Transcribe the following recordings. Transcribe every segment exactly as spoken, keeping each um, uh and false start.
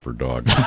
for dogs. No,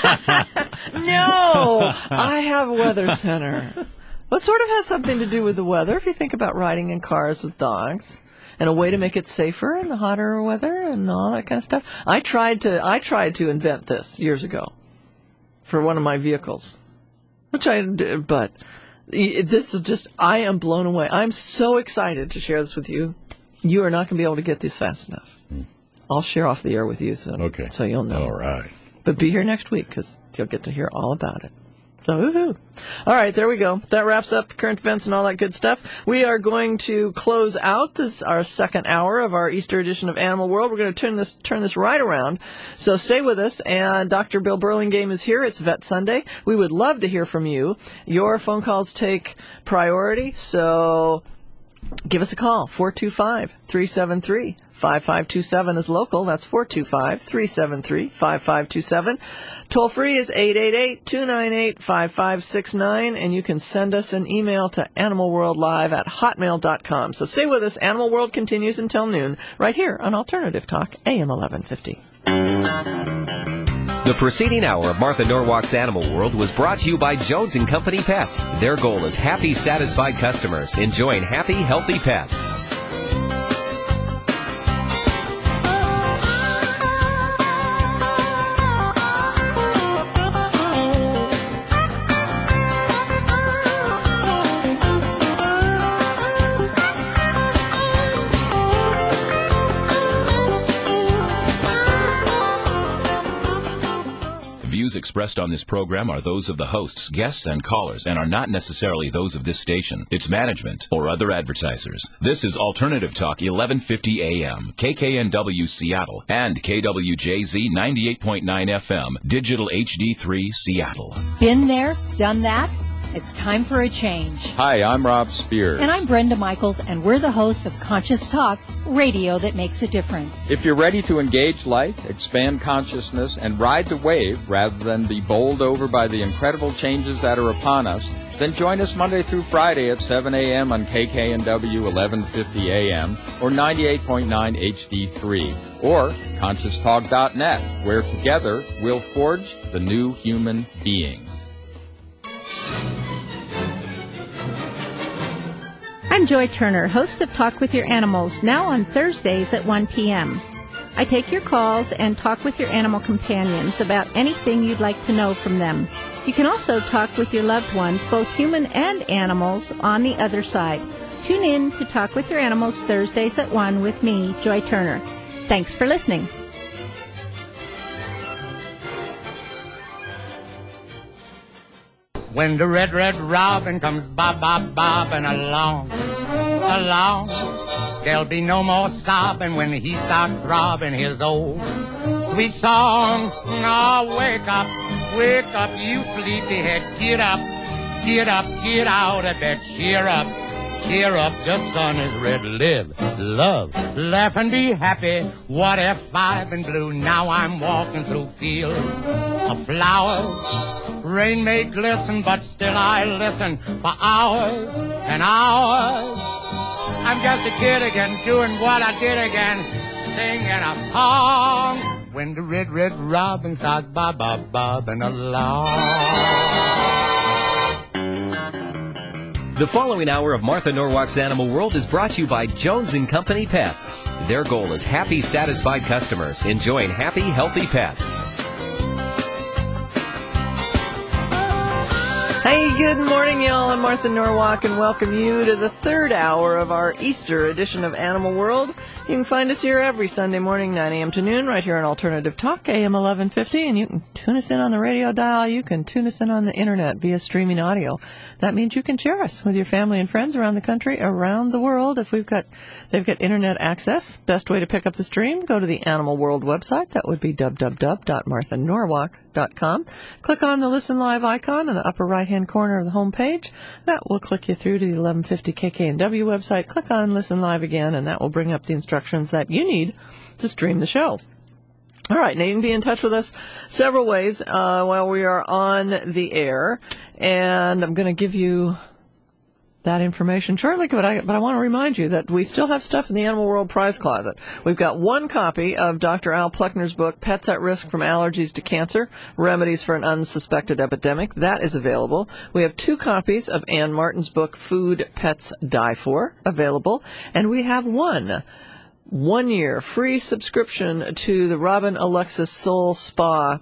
I have a weather center. Well, it sort of has something to do with the weather if you think about riding in cars with dogs. And a way to make it safer in the hotter weather and all that kind of stuff. I tried to I tried to invent this years ago for one of my vehicles, which I did, but this is just, I am blown away. I'm so excited to share this with you. You are not going to be able to get these fast enough. I'll share off the air with you, so, okay. so you'll know. All right. But be here next week because you'll get to hear all about it. So, woohoo. All right, there we go. That wraps up current events and all that good stuff. We are going to close out this our second hour of our Easter edition of Animal World. We're going to turn this turn this right around. So stay with us. And Doctor Bill Burlingame is here. It's Vet Sunday. We would love to hear from you. Your phone calls take priority. So give us a call. four two five, three seven three, five five two seven is local. That's four two five, three seven three, five five two seven. Toll free is eight eight eight, two nine eight, five five six nine. And you can send us an email to animalworldlive at hotmail dot com. So stay with us. Animal World continues until noon right here on Alternative Talk, A M eleven fifty. The preceding hour of Martha Norwalk's Animal World was brought to you by Jones and Company Pets. Their goal is happy, satisfied customers enjoying happy, healthy pets. Views expressed on this program are those of the hosts, guests, and callers, and are not necessarily those of this station, its management, or other advertisers. This is Alternative Talk, eleven fifty A M, K K N W Seattle, and K W J Z ninety-eight point nine F M, Digital H D three Seattle. Been there, done that? It's time for a change. Hi, I'm Rob Spears. And I'm Brenda Michaels, and we're the hosts of Conscious Talk, radio that makes a difference. If you're ready to engage life, expand consciousness, and ride the wave rather than be bowled over by the incredible changes that are upon us, then join us Monday through Friday at seven A M on K K N W eleven fifty A M or ninety-eight point nine H D three or conscious talk dot net, where together we'll forge the new human being. I'm Joy Turner, host of Talk with Your Animals, now on Thursdays at one p.m. I take your calls and talk with your animal companions about anything you'd like to know from them. You can also talk with your loved ones, both human and animals, on the other side. Tune in to Talk with Your Animals Thursdays at one with me, Joy Turner. Thanks for listening. When the red, red robin comes bob, bob, bobbing along, along, there'll be no more sobbing when he starts throbbing his old sweet song. Now wake up, wake up, you sleepyhead, get up, get up, get out of bed, cheer up, cheer up, the sun is red, live, love, laugh and be happy. What if I've been blue? Now I'm walking through fields of flowers. Rain may glisten, but still I listen for hours and hours. I'm just a kid again, doing what I did again, singing a song. When the red, red robin starts bob, bob, bobbing along. The following hour of Martha Norwalk's Animal World is brought to you by Jones and Company Pets. Their goal is happy, satisfied customers enjoying happy, healthy pets. Hey, good morning, y'all. I'm Martha Norwalk, and welcome you to the third hour of our Easter edition of Animal World. You can find us here every Sunday morning, nine a.m. to noon, right here on Alternative Talk, A M eleven fifty, and you can tune us in on the radio dial. You can tune us in on the internet via streaming audio. That means you can share us with your family and friends around the country, around the world. If we've got, they've got internet access, best way to pick up the stream, go to the Animal World website. That would be w w w dot martha norwalk dot com. Click on the Listen Live icon in the upper right-hand corner of the home page. That will click you through to the eleven fifty K K N W website. Click on Listen Live again, and that will bring up the instructions that you need to stream the show. All right, now you can be in touch with us several ways uh, while we are on the air, and I'm going to give you that information shortly, but I, but I want to remind you that we still have stuff in the Animal World prize closet. We've got one copy of Doctor Al Pleckner's book, Pets at Risk from Allergies to Cancer, Remedies for an Unsuspected Epidemic. That is available. We have two copies of Ann Martin's book, Food Pets Die For, available. And we have one one-year free subscription to the Robin Alexis Soul Spa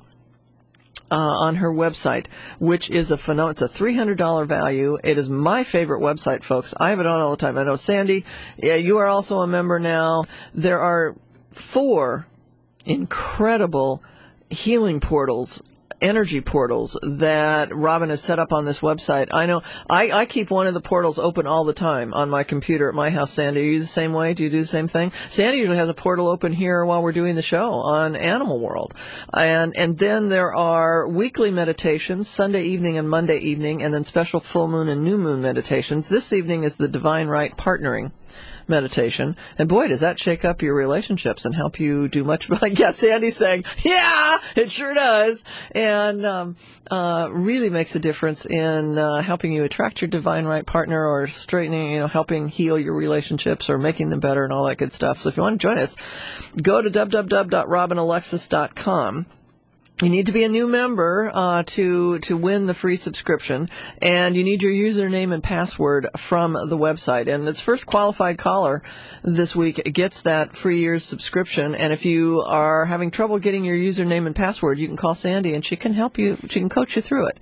Uh, on her website, which is a phenomenal, it's a three hundred dollars value. It is my favorite website, folks. I have it on all the time. I know, Sandy, yeah, you are also a member now. There are four incredible healing portals, energy portals that Robin has set up on this website. I know I, I keep one of the portals open all the time on my computer at my house. Sandy, are you the same way? Do you do the same thing? Sandy usually has a portal open here while we're doing the show on Animal World. And and then there are weekly meditations, Sunday evening and Monday evening, and then special full moon and new moon meditations. This evening is the Divine Right Partnering meditation. And boy, does that shake up your relationships and help you do much. Like, yeah, Sandy's saying, yeah, it sure does. And um, uh, really makes a difference in uh, helping you attract your divine right partner, or straightening, you know, helping heal your relationships or making them better and all that good stuff. So if you want to join us, go to w w w dot robin alexis dot com. You need to be a new member uh, to to win the free subscription, and you need your username and password from the website. And its first qualified caller this week gets that free year's subscription. And if you are having trouble getting your username and password, you can call Sandy, and she can help you. She can coach you through it.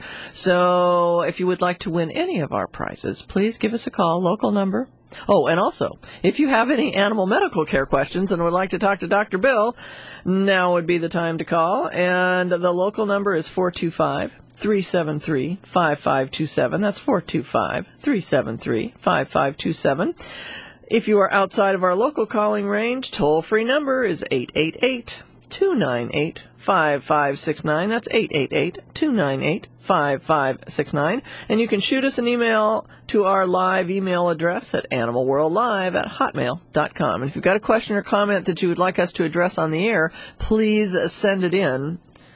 So if you would like to win any of our prizes, please give us a call. Local number. Oh, and also, if you have any animal medical care questions and would like to talk to Doctor Bill, now would be the time to call. And the local number is four two five, three seven three, five five two seven. That's four two five, three seven three, five five two seven. If you are outside of our local calling range, toll-free number is eight eight eight, two nine eight, five five six nine. That's eight eight eight, two nine eight, five five six nine. And you can shoot us an email to our live email address at animalworldlive at hotmail dot com. And if you've got a question or comment that you would like us to address on the air, please send it in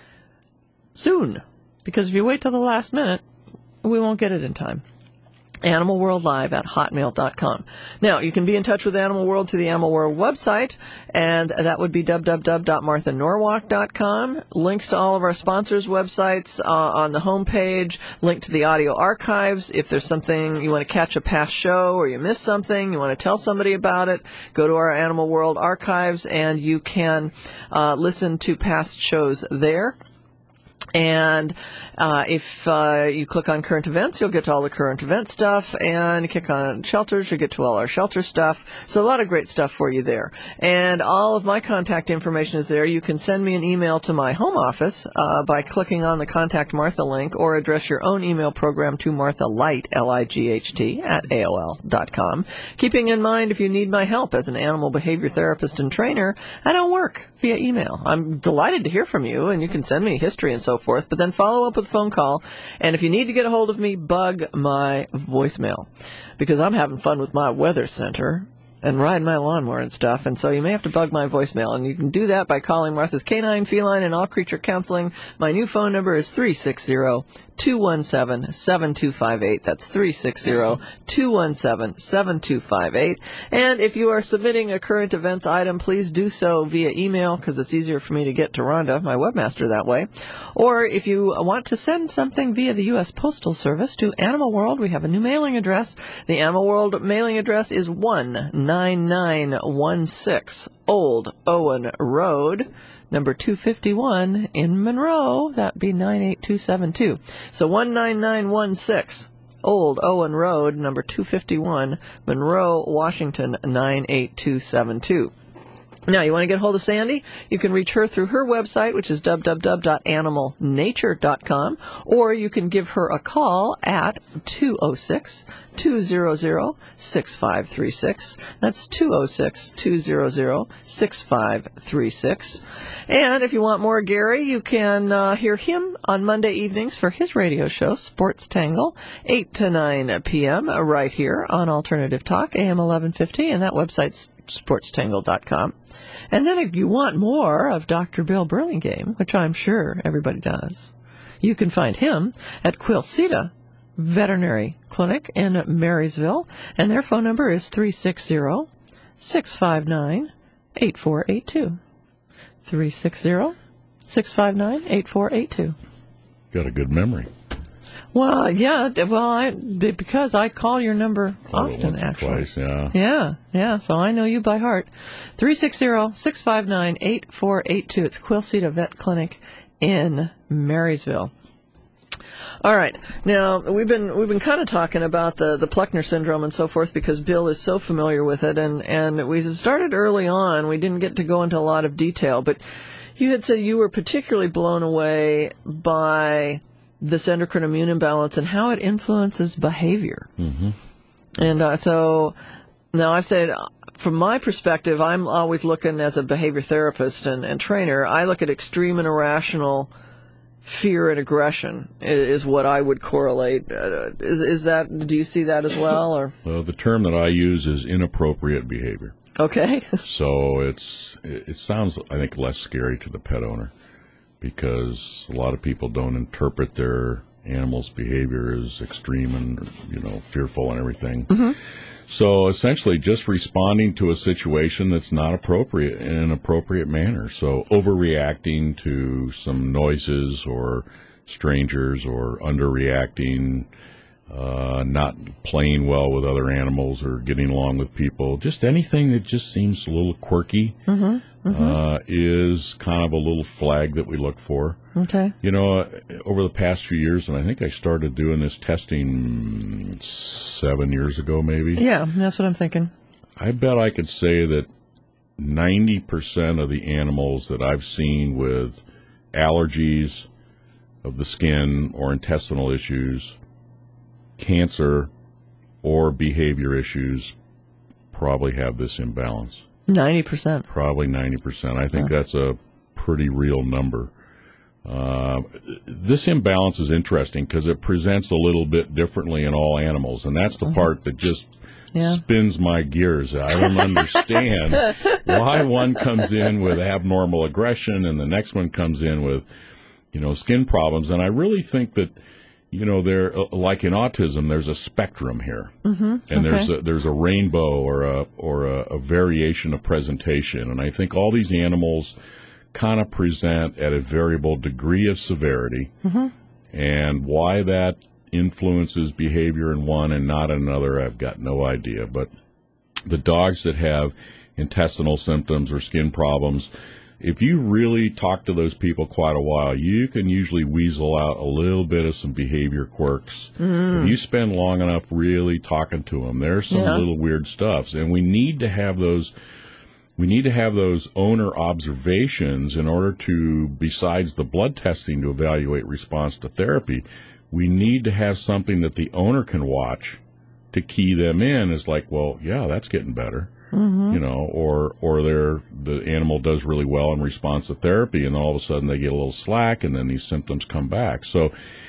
soon. Because if you wait till the last minute, we won't get it in time. animalworldlive at hotmail dot com. Now, you can be in touch with Animal World through the Animal World website, and that would be w w w dot martha norwalk dot com. Links to all of our sponsors' websites uh, on the homepage, link to the audio archives. If there's something you want to catch a past show, or you missed something, you want to tell somebody about it, go to our Animal World archives, and you can uh, listen to past shows there. And uh, if uh, you click on current events, you'll get to all the current event stuff. And you click on shelters, you'll get to all our shelter stuff. So a lot of great stuff for you there. And all of my contact information is there. You can send me an email to my home office uh, by clicking on the Contact Martha link, or address your own email program to Martha Light, L I G H T, at A O L dot com. Keeping in mind, if you need my help as an animal behavior therapist and trainer, I don't work via email. I'm delighted to hear from you, and you can send me history and so forth, but then follow up with a phone call. And if you need to get a hold of me, bug my voicemail, because I'm having fun with my weather center and riding my lawnmower and stuff, and so you may have to bug my voicemail. And you can do that by calling Martha's Canine, Feline, and All Creature Counseling. My new phone number is three six zero, two one seven, seven two five eight. That's three six zero, two one seven, seven two five eight. And if you are submitting a current events item, please do so via email, because it's easier for me to get to Rhonda, my webmaster, that way. Or if you want to send something via the U S Postal Service to Animal World, we have a new mailing address. The Animal World mailing address is one nine nine one six Old Owen Road, number two fifty-one in Monroe. That'd be nine eight two seven two. So one nine nine one six Old Owen Road, number two fifty-one, Monroe, Washington, nine eight two seven two. Now, you want to get hold of Sandy? You can reach her through her website, which is w w w dot animal nature dot com, or you can give her a call at two oh six, two hundred, six five three six. That's two oh six, two hundred, six five three six. And if you want more Gary, you can uh, hear him on Monday evenings for his radio show, Sports Tangle, eight to nine p.m., right here on Alternative Talk, A M eleven fifty, and that website's sports tangle dot com. And then if you want more of Doctor Bill Burlingame, which I'm sure everybody does, you can find him at quilceda Veterinary Clinic in Marysville, and their phone number is three six zero, six five nine, eight four eight two. three six zero, six five nine, eight four eight two. Got a good memory. Well, yeah, well, I, because I call your number Called it often, once or actually. twice, yeah. Yeah, yeah, so I know you by heart. three six zero, six five nine, eight four eight two. It's Quilceda Vet Clinic in Marysville. All right. Now, we've been we've been kind of talking about the, the Pluckner syndrome and so forth because Bill is so familiar with it, and, and we started early on. We didn't get to go into a lot of detail, but you had said you were particularly blown away by this endocrine immune imbalance and how it influences behavior. Mm-hmm. And uh, so now I've said, from my perspective, I'm always looking as a behavior therapist and, and trainer, I look at extreme and irrational fear and aggression is what I would correlate. Uh, is, is that, do you see that as well? Or Well, the term that I use is inappropriate behavior. Okay. So it's it, it sounds, I think, less scary to the pet owner because a lot of people don't interpret their animal's behavior as extreme and, you know, fearful and everything. Mm-hmm. So essentially just responding to a situation that's not appropriate in an appropriate manner. So overreacting to some noises or strangers or underreacting, uh, not playing well with other animals or getting along with people, just anything that just seems a little quirky, mm-hmm. Mm-hmm. Uh, is kind of a little flag that we look for. Okay. You know, uh, over the past few years, and I think I started doing this testing seven years ago, maybe. Yeah, that's what I'm thinking. I bet I could say that ninety percent of the animals that I've seen with allergies of the skin or intestinal issues, cancer, or behavior issues probably have this imbalance. ninety percent. Probably ninety percent. I think huh. that's a pretty real number. Uh, this imbalance is interesting because it presents a little bit differently in all animals, and that's the uh-huh. part that just yeah. spins my gears. I don't understand why one comes in with abnormal aggression and the next one comes in with, you know, skin problems. And I really think that, you know, there, like in autism, there's a spectrum here, mm-hmm. and okay. there's a, there's a rainbow or a or a, a variation of presentation. And I think all these animals kind of present at a variable degree of severity, mm-hmm. and why that influences behavior in one and not in another, I've got no idea. But the dogs that have intestinal symptoms or skin problems, if you really talk to those people quite a while, you can usually weasel out a little bit of some behavior quirks. Mm. If you spend long enough really talking to them, there's some yeah. little weird stuff. And we need to have those we need to have those owner observations in order to, besides the blood testing to evaluate response to therapy, we need to have something that the owner can watch to key them in. Is like, well, yeah, that's getting better. Mm-hmm. You know, or or they're, the animal does really well in response to therapy, and then all of a sudden they get a little slack, and then these symptoms come back. So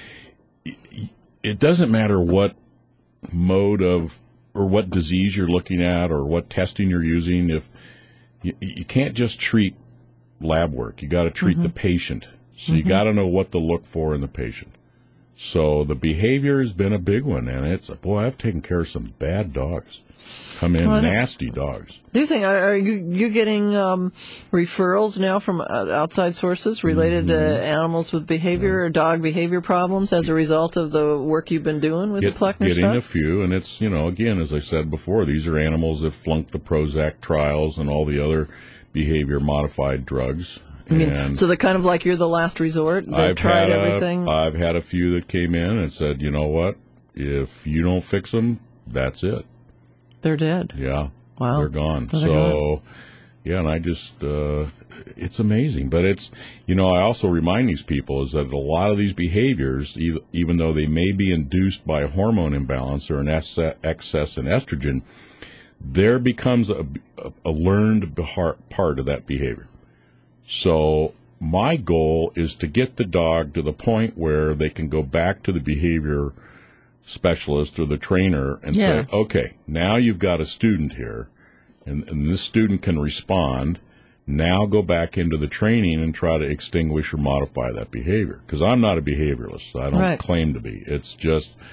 it doesn't matter what mode of, or what disease you're looking at, or what testing you're using. If you, you can't just treat lab work, you got to treat mm-hmm. the patient. So mm-hmm. you got to know what to look for in the patient. So the behavior has been a big one, and it's, boy, I've taken care of some bad dogs. Come in, well, nasty dogs. Do you think, are you you getting um, referrals now from outside sources related mm-hmm. to animals with behavior yeah. or dog behavior problems as a result of the work you've been doing with Get, the Pluckner getting stuff? Getting a few, and it's, you know, again, as I said before, these are animals that flunked the Prozac trials and all the other behavior-modified drugs. I mean, and so they're kind of like you're the last resort? They've I've tried had a, everything? I've had a few that came in and said, you know what, if you don't fix them, that's it. They're dead. Yeah. Wow. They're gone. They're so, gone. yeah, and I just, uh, it's amazing. But it's, you know, I also remind these people is that a lot of these behaviors, even though they may be induced by a hormone imbalance or an excess in estrogen, there becomes a, a learned part of that behavior. So my goal is to get the dog to the point where they can go back to the behavior specialist or the trainer and yeah. say, okay, now you've got a student here, and, and this student can respond. Now go back into the training and try to extinguish or modify that behavior. Because I'm not a behavioralist. I don't right. claim to be. It's just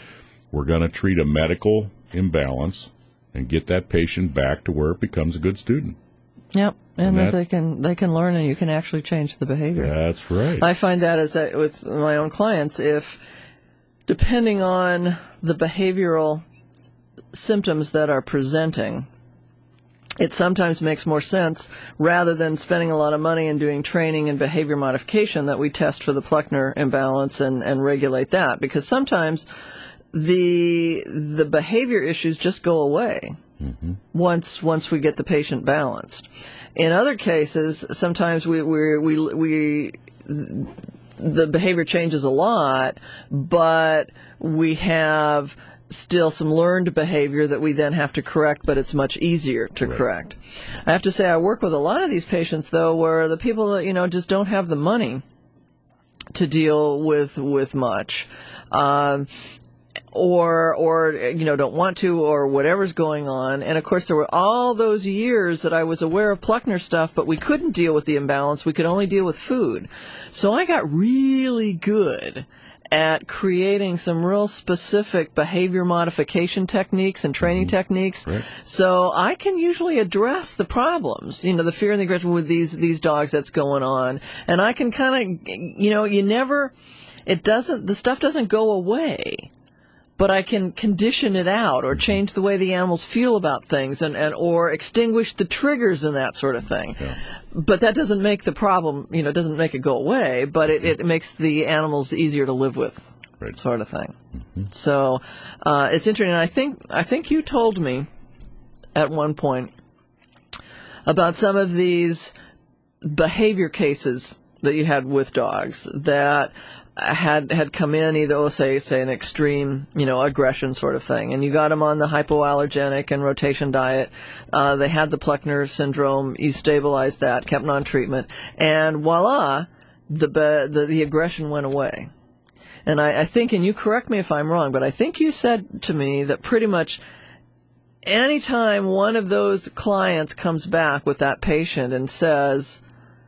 We're going to treat a medical imbalance and get that patient back to where it becomes a good student. Yep, and, And that, that- they can they can learn, and you can actually change the behavior. That's right. I find that as a, with my own clients, if depending on the behavioral symptoms that are presenting, it sometimes makes more sense, rather than spending a lot of money and doing training and behavior modification, that we test for the Pleckner imbalance and, and regulate that, because sometimes the the behavior issues just go away. Mm-hmm. Once once we get the patient balanced. In other cases, sometimes we we we, we the behavior changes a lot, but we have still some learned behavior that we then have to correct, but it's much easier to right. correct. I have to say, I work with a lot of these patients, though, where the people that, you know, just don't have the money to deal with with much. Um, or, or, you know, don't want to, or whatever's going on. And, of course, there were all those years that I was aware of Pleckner stuff, but we couldn't deal with the imbalance. We could only deal with food. So I got really good at creating some real specific behavior modification techniques and training mm-hmm. techniques. Right. So I can usually address the problems, you know, the fear and the aggression with these, these dogs that's going on. And I can kind of, you know, you never, it doesn't, the stuff doesn't go away, but I can condition it out or change the way the animals feel about things, and, and or extinguish the triggers and that sort of thing. Yeah. But that doesn't make the problem, you know, doesn't make it go away, but it, it makes the animals easier to live with, right. sort of thing. Mm-hmm. So uh, it's interesting. I think I think you told me at one point about some of these behavior cases that you had with dogs that had had come in either, let's say, say an extreme, you know, aggression sort of thing, and you got them on the hypoallergenic and rotation diet. Uh, they had the Pleckner syndrome. You stabilized that, kept them on treatment, and voila, the the, the aggression went away. And I, I think, and you correct me if I'm wrong, but I think you said to me that pretty much anytime one of those clients comes back with that patient and says,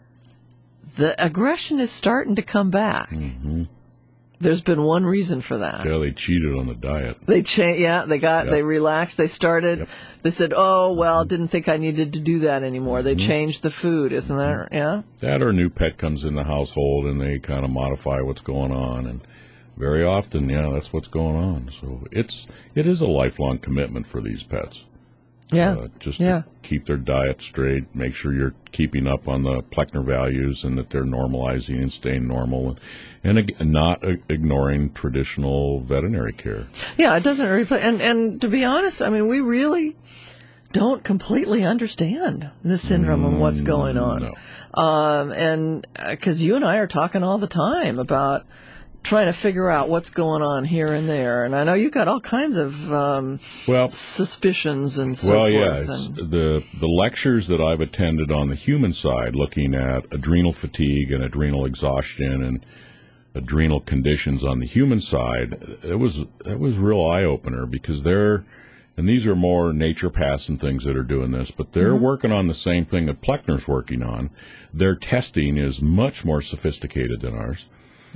the aggression is starting to come back, mm-hmm. there's been one reason for that. Yeah, they cheated on the diet. They cha- Yeah, they got, yep. they relaxed. They started, yep. they said, oh, well, mm-hmm. didn't think I needed to do that anymore. Mm-hmm. They changed the food, isn't that, yeah? That or a new pet comes in the household and they kind of modify what's going on. And very often, yeah, that's what's going on. So it's, it is a lifelong commitment for these pets. Yeah. Uh, just yeah. to keep their diet straight, make sure you're keeping up on the Pleckner values and that they're normalizing and staying normal, and, and not uh, ignoring traditional veterinary care. Yeah, it doesn't really, and, and to be honest, I mean, we really don't completely understand the syndrome mm, and what's going on. No. Um, and because uh, you and I are talking all the time about trying to figure out what's going on here and there, and I know you've got all kinds of um, well suspicions and so well, forth. Well, yeah, it's the the lectures that I've attended on the human side, looking at adrenal fatigue and adrenal exhaustion and adrenal conditions on the human side, it was it was a real eye opener, because they're, and these are more naturopaths and things that are doing this, but they're mm-hmm. working on the same thing that Pleckner's working on. Their testing is much more sophisticated than ours.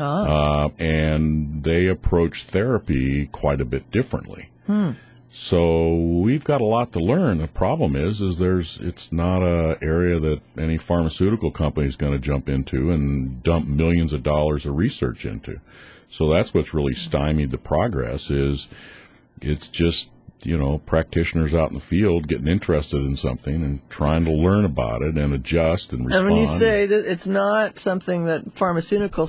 Ah. Uh, and they approach therapy quite a bit differently. Hmm. So we've got a lot to learn. The problem is, is there's it's not a area that any pharmaceutical company is going to jump into and dump millions of dollars of research into. So that's what's really stymied the progress. Is it's just, you know, practitioners out in the field getting interested in something and trying to learn about it and adjust and respond. And when you say that it's not something that pharmaceutical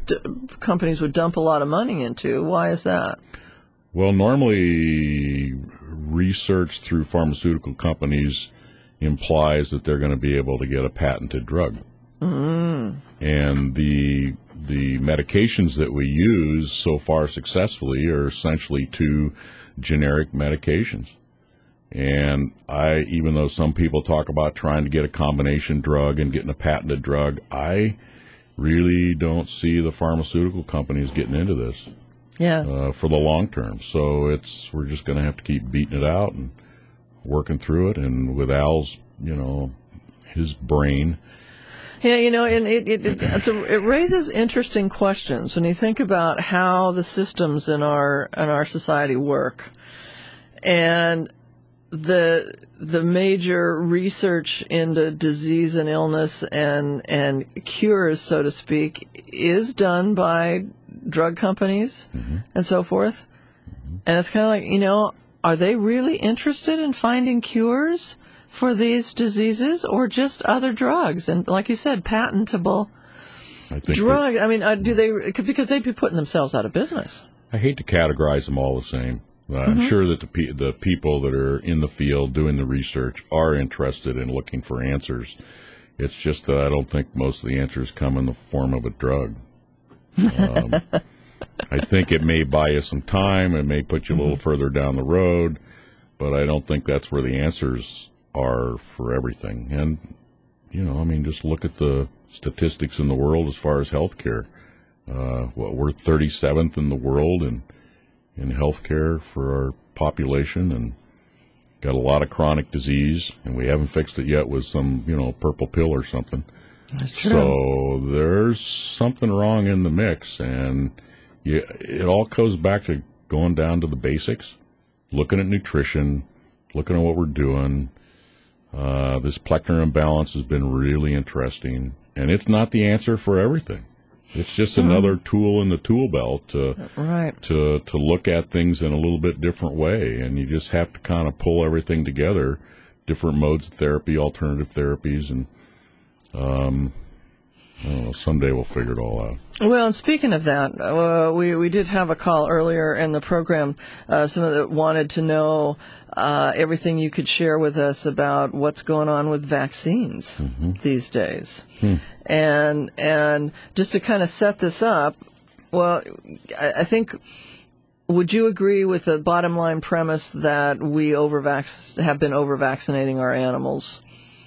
st- companies would dump a lot of money into, why is that? Well, normally research through pharmaceutical companies implies that they're going to be able to get a patented drug. Mm. And the the medications that we use so far successfully are essentially two generic medications. And I, even though some people talk about trying to get a combination drug and getting a patented drug, I really don't see the pharmaceutical companies getting into this. Yeah. Uh, for the long term. So it's, we're just going to have to keep beating it out and working through it. And with Al's, you know, his brain, Yeah, you know, and it it it, it's a, it raises interesting questions when you think about how the systems in our in our society work, and the the major research into disease and illness and and cures, so to speak, is done by drug companies mm-hmm. and so forth. Mm-hmm. And it's kind of like, you know, are they really interested in finding cures for these diseases, or just other drugs? And like you said, patentable I think drugs. I mean, uh, do they, because they'd be putting themselves out of business. I hate to categorize them all the same. Uh, mm-hmm. I'm sure that the pe- the people that are in the field doing the research are interested in looking for answers. It's just that I don't think most of the answers come in the form of a drug. Um, I think it may buy you some time. It may put you a little mm-hmm. further down the road, but I don't think that's where the answers are for everything. And, you know, I mean, just look at the statistics in the world as far as healthcare. Uh, well, we're thirty-seventh in the world in, in healthcare for our population, and got a lot of chronic disease, and we haven't fixed it yet with some, you know, purple pill or something. That's true. So there's something wrong in the mix, and you, it all goes back to going down to the basics, looking at nutrition, looking at what we're doing. Uh, this Pleckner imbalance has been really interesting, and it's not the answer for everything. It's just mm. another tool in the tool belt to, right. to to look at things in a little bit different way, and you just have to kind of pull everything together, different modes of therapy, alternative therapies, and um, I don't know, someday we'll figure it all out. Well, and speaking of that, uh, we, we did have a call earlier in the program, uh, someone that wanted to know uh, everything you could share with us about what's going on with vaccines mm-hmm. these days. Hmm. And and just to kind of set this up, well, I, I think, would you agree with the bottom line premise that we overvac- have been over-vaccinating our animals?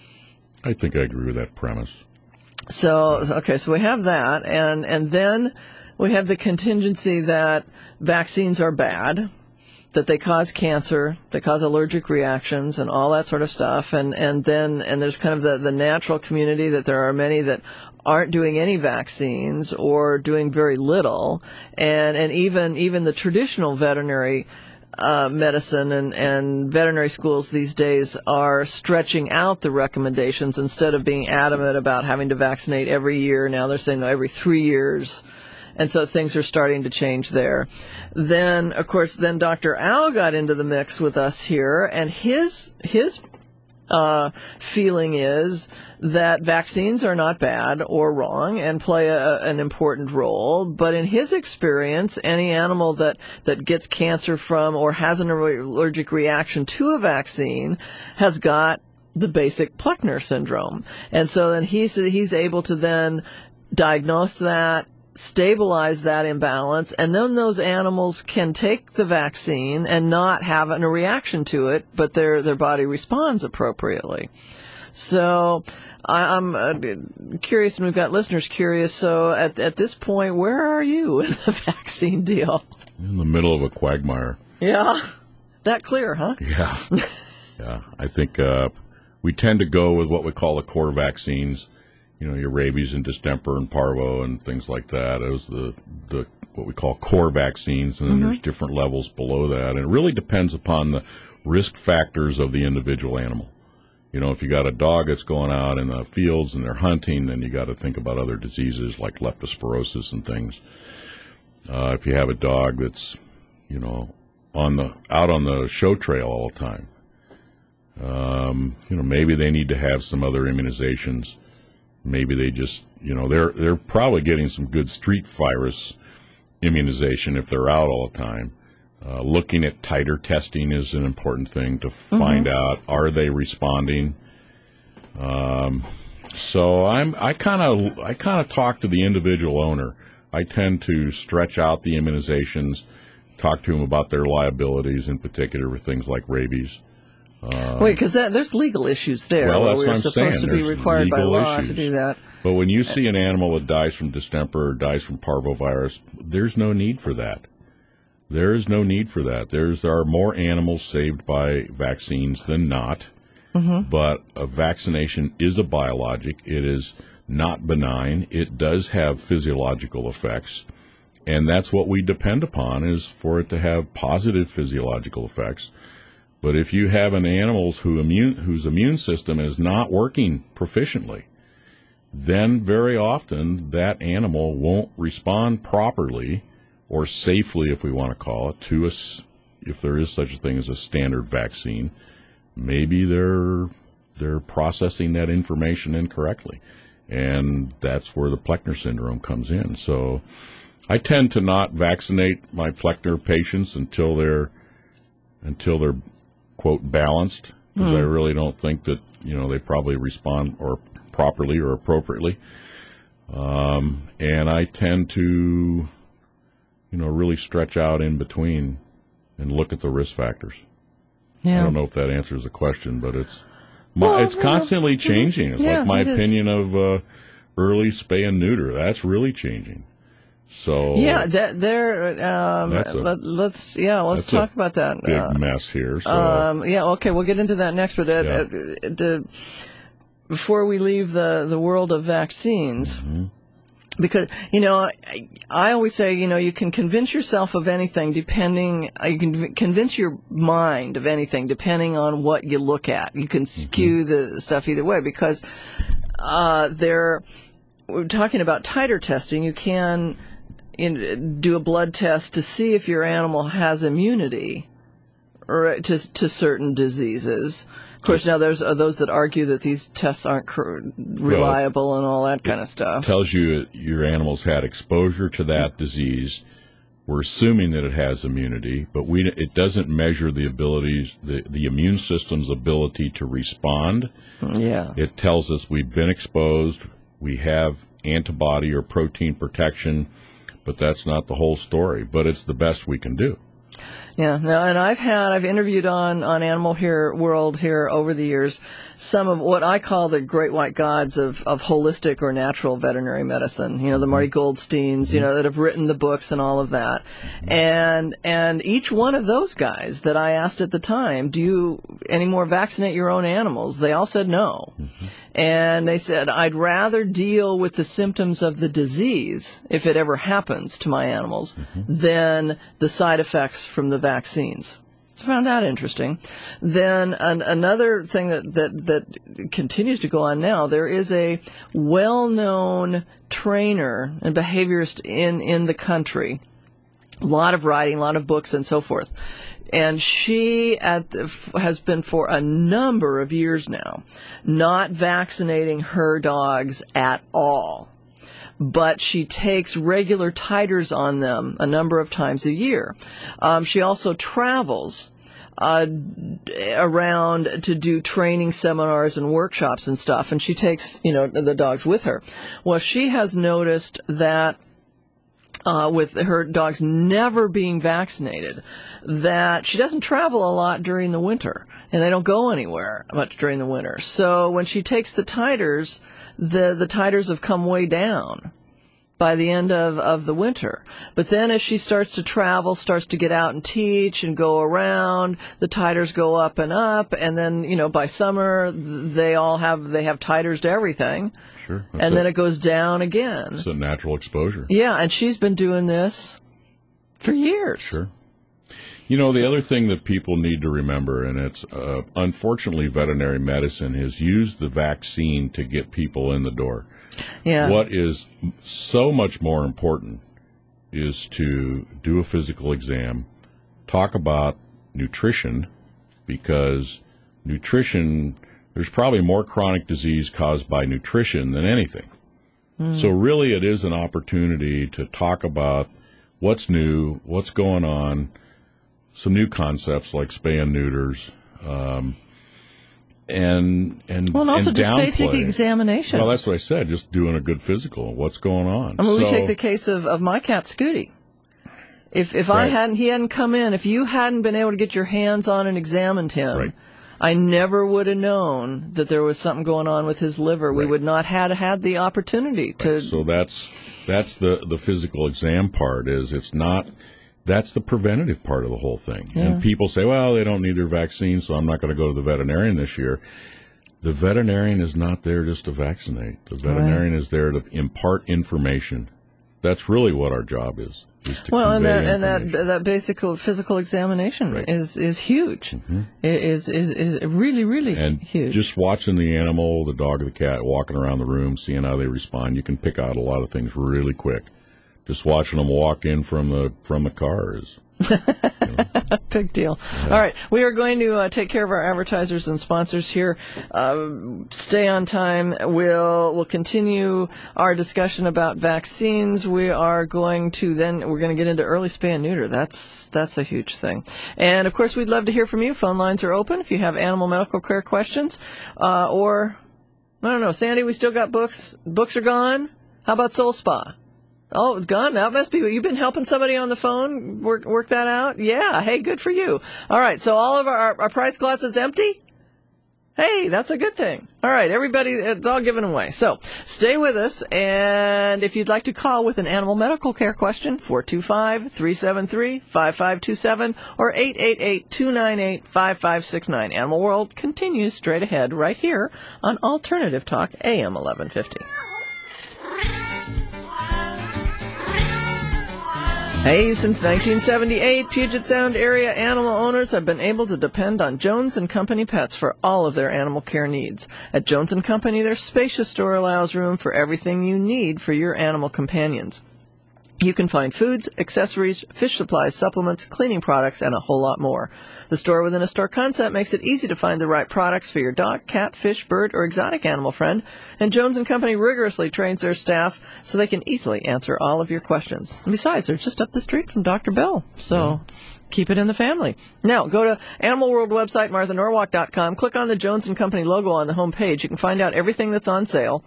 I think I agree with that premise. So, okay, so we have that, and, and then we have the contingency that vaccines are bad, that they cause cancer, they cause allergic reactions and all that sort of stuff, and, and then and there's kind of the, the natural community that there are many that aren't doing any vaccines or doing very little, and, and even even the traditional veterinary Uh, medicine and, and veterinary schools these days are stretching out the recommendations. Instead of being adamant about having to vaccinate every year, now they're saying no, every three years. And so things are starting to change there. Then, of course, then Doctor Al got into the mix with us here, and his his uh, feeling is that vaccines are not bad or wrong and play a, an important role. But in his experience, any animal that, that gets cancer from or has an allergic reaction to a vaccine has got the basic Pleckner syndrome. And so then he's, he's able to then diagnose that, stabilize that imbalance, and then those animals can take the vaccine and not have a reaction to it, but their their body responds appropriately. So I, I'm uh, curious, and we've got listeners curious. So at at this point, where are you in the vaccine deal? In the middle of a quagmire. Yeah, that clear, huh? Yeah, yeah. I think uh, we tend to go with what we call the core vaccines. You know, your rabies and distemper and parvo and things like that as the, the what we call core vaccines, and then mm-hmm. there's different levels below that. And it really depends upon the risk factors of the individual animal. You know, if you got a dog that's going out in the fields and they're hunting, then you got to think about other diseases like leptospirosis and things. Uh, if you have a dog that's, you know, on the out on the show trail all the time, um, you know, maybe they need to have some other immunizations. Maybe they just, you know, they're they're probably getting some good street virus immunization if they're out all the time. Uh, looking at titer testing is an important thing to find mm-hmm. out, are they responding? Um, so I'm I kind of I kind of talk to the individual owner. I tend to stretch out the immunizations, talk to them about their liabilities, in particular with things like rabies. Uh, Wait, because there's legal issues there. Well, that's where what we're I'm supposed saying. to be There's required by law issues. to do that. But when you see an animal that dies from distemper or dies from parvovirus, there's no need for that. There is no need for that. There's there are more animals saved by vaccines than not. Mm-hmm. But a vaccination is a biologic. It is not benign. It does have physiological effects, and that's what we depend upon, is for it to have positive physiological effects. But if you have an animal who immune, whose immune system is not working proficiently, then very often that animal won't respond properly or safely, if we want to call it, to a, if there is such a thing as a standard vaccine. Maybe they're they're processing that information incorrectly, and that's where the Plechner syndrome comes in. So I tend to not vaccinate my Plechner patients until they're until they're quote balanced, because mm. I really don't think that, you know, they probably respond or properly or appropriately. Um, and I tend to, you know, really stretch out in between and look at the risk factors. Yeah. I don't know if that answers the question, but it's my, well, it's constantly well, changing. It's yeah, like my it opinion is. of uh, early spay and neuter. That's really changing. So yeah, that there. Um, a, let, let's yeah, let's talk about that. Big uh, mess here. So. Um, yeah, okay, we'll get into that next. But uh, yeah. uh, the, before we leave the the world of vaccines. Mm-hmm. Because, you know, I, I always say, you know, you can convince yourself of anything depending, you can convince your mind of anything depending on what you look at. You can skew mm-hmm. the stuff either way, because uh, they're, we're talking about titer testing. You can in, do a blood test to see if your animal has immunity or to, to certain diseases. Of course, now there's uh, those that argue that these tests aren't cr- reliable well, and all that kind of stuff. It tells you your animal's had exposure to that disease. We're assuming that it has immunity, but we it doesn't measure the abilities, the, the immune system's ability to respond. Yeah. It tells us we've been exposed, we have antibody or protein protection, but that's not the whole story. But it's the best we can do. Yeah, no, and I've had, I've interviewed on, on Animal here, World here over the years some of what I call the great white gods of, of holistic or natural veterinary medicine. You know, the Marty Goldsteins, you know, that have written the books and all of that. And, and each one of those guys that I asked at the time, do you anymore vaccinate your own animals? They all said no. Mm-hmm. And they said, I'd rather deal with the symptoms of the disease, if it ever happens to my animals, mm-hmm. than the side effects from the vaccines. So I found that interesting. Then an, another thing that, that, that continues to go on now, there is a well-known trainer and behaviorist in, in the country. A lot of writing, a lot of books, and so forth. And she at the, has been for a number of years now not vaccinating her dogs at all. But she takes regular titers on them a number of times a year. Um, she also travels uh, around to do training seminars and workshops and stuff, and she takes, you know, the dogs with her. Well, she has noticed that uh, with her dogs never being vaccinated, that she doesn't travel a lot during the winter, and they don't go anywhere much during the winter. So when she takes the titers, the the titers have come way down by the end of, of the winter. But then as she starts to travel, starts to get out and teach and go around, the titers go up and up, and then, you know, by summer they all have they have titers to everything. Sure. And a, then it goes down again. It's a natural exposure. Yeah, and she's been doing this for years. Sure. You know, the other thing that people need to remember, and it's uh, unfortunately veterinary medicine has used the vaccine to get people in the door. Yeah. What is so much more important is to do a physical exam, talk about nutrition, because nutrition, there's probably more chronic disease caused by nutrition than anything. Mm. So really it is an opportunity to talk about what's new, what's going on, some new concepts like spay and neuters, um, and and well, and also and just downplay. basic examination. Well, that's what I said. Just doing a good physical. What's going on? I mean, so, we take the case of, of my cat Scooty. If if right. I hadn't he hadn't come in, if you hadn't been able to get your hands on and examined him, right. I never would have known that there was something going on with his liver. Right. We would not have had the opportunity to. Right. So that's that's the the physical exam part. Is it's not. That's the preventative part of the whole thing. Yeah. And people say, well, they don't need their vaccine, so I'm not going to go to the veterinarian this year. The veterinarian is not there just to vaccinate. The veterinarian right. is there to impart information. That's really what our job is. is to well, and that and that that basic physical examination right. is is huge. Mm-hmm. It is, is is really really and huge. Just watching the animal, the dog or the cat, walking around the room, seeing how they respond, you can pick out a lot of things really quick. Just watching them walk in from the from the car is. You know. Big deal. Yeah. All right. We are going to uh, take care of our advertisers and sponsors here. Uh, stay on time. We'll we'll continue our discussion about vaccines. We are going to then, we're going to get into early spay and neuter. That's, that's a huge thing. And, of course, we'd love to hear from you. Phone lines are open if you have animal medical care questions. Uh, or, I don't know, Sandy, we still got books. Books are gone. How about Soul Spa? Oh, it's gone. That must be. You've been helping somebody on the phone work work that out. Yeah. Hey, good for you. All right. So all of our our price glass is empty. Hey, that's a good thing. All right, everybody, it's all given away. So stay with us, and if you'd like to call with an animal medical care question, four two five, three seven three, five five two seven or eight eight eight, two nine eight, five five six nine. Animal World continues straight ahead right here on Alternative Talk, A M eleven fifty. Hey, since nineteen seventy-eight, Puget Sound area animal owners have been able to depend on Jones and Company Pets for all of their animal care needs. At Jones and Company, their spacious store allows room for everything you need for your animal companions. You can find foods, accessories, fish supplies, supplements, cleaning products, and a whole lot more. The store within a store concept makes it easy to find the right products for your dog, cat, fish, bird, or exotic animal friend. And Jones and Company rigorously trains their staff so they can easily answer all of your questions. And besides, they're just up the street from Doctor Bell. So yeah. Keep it in the family. Now, go to Animal World website, martha norwalk dot com. Click on the Jones and Company logo on the home page. You can find out everything that's on sale.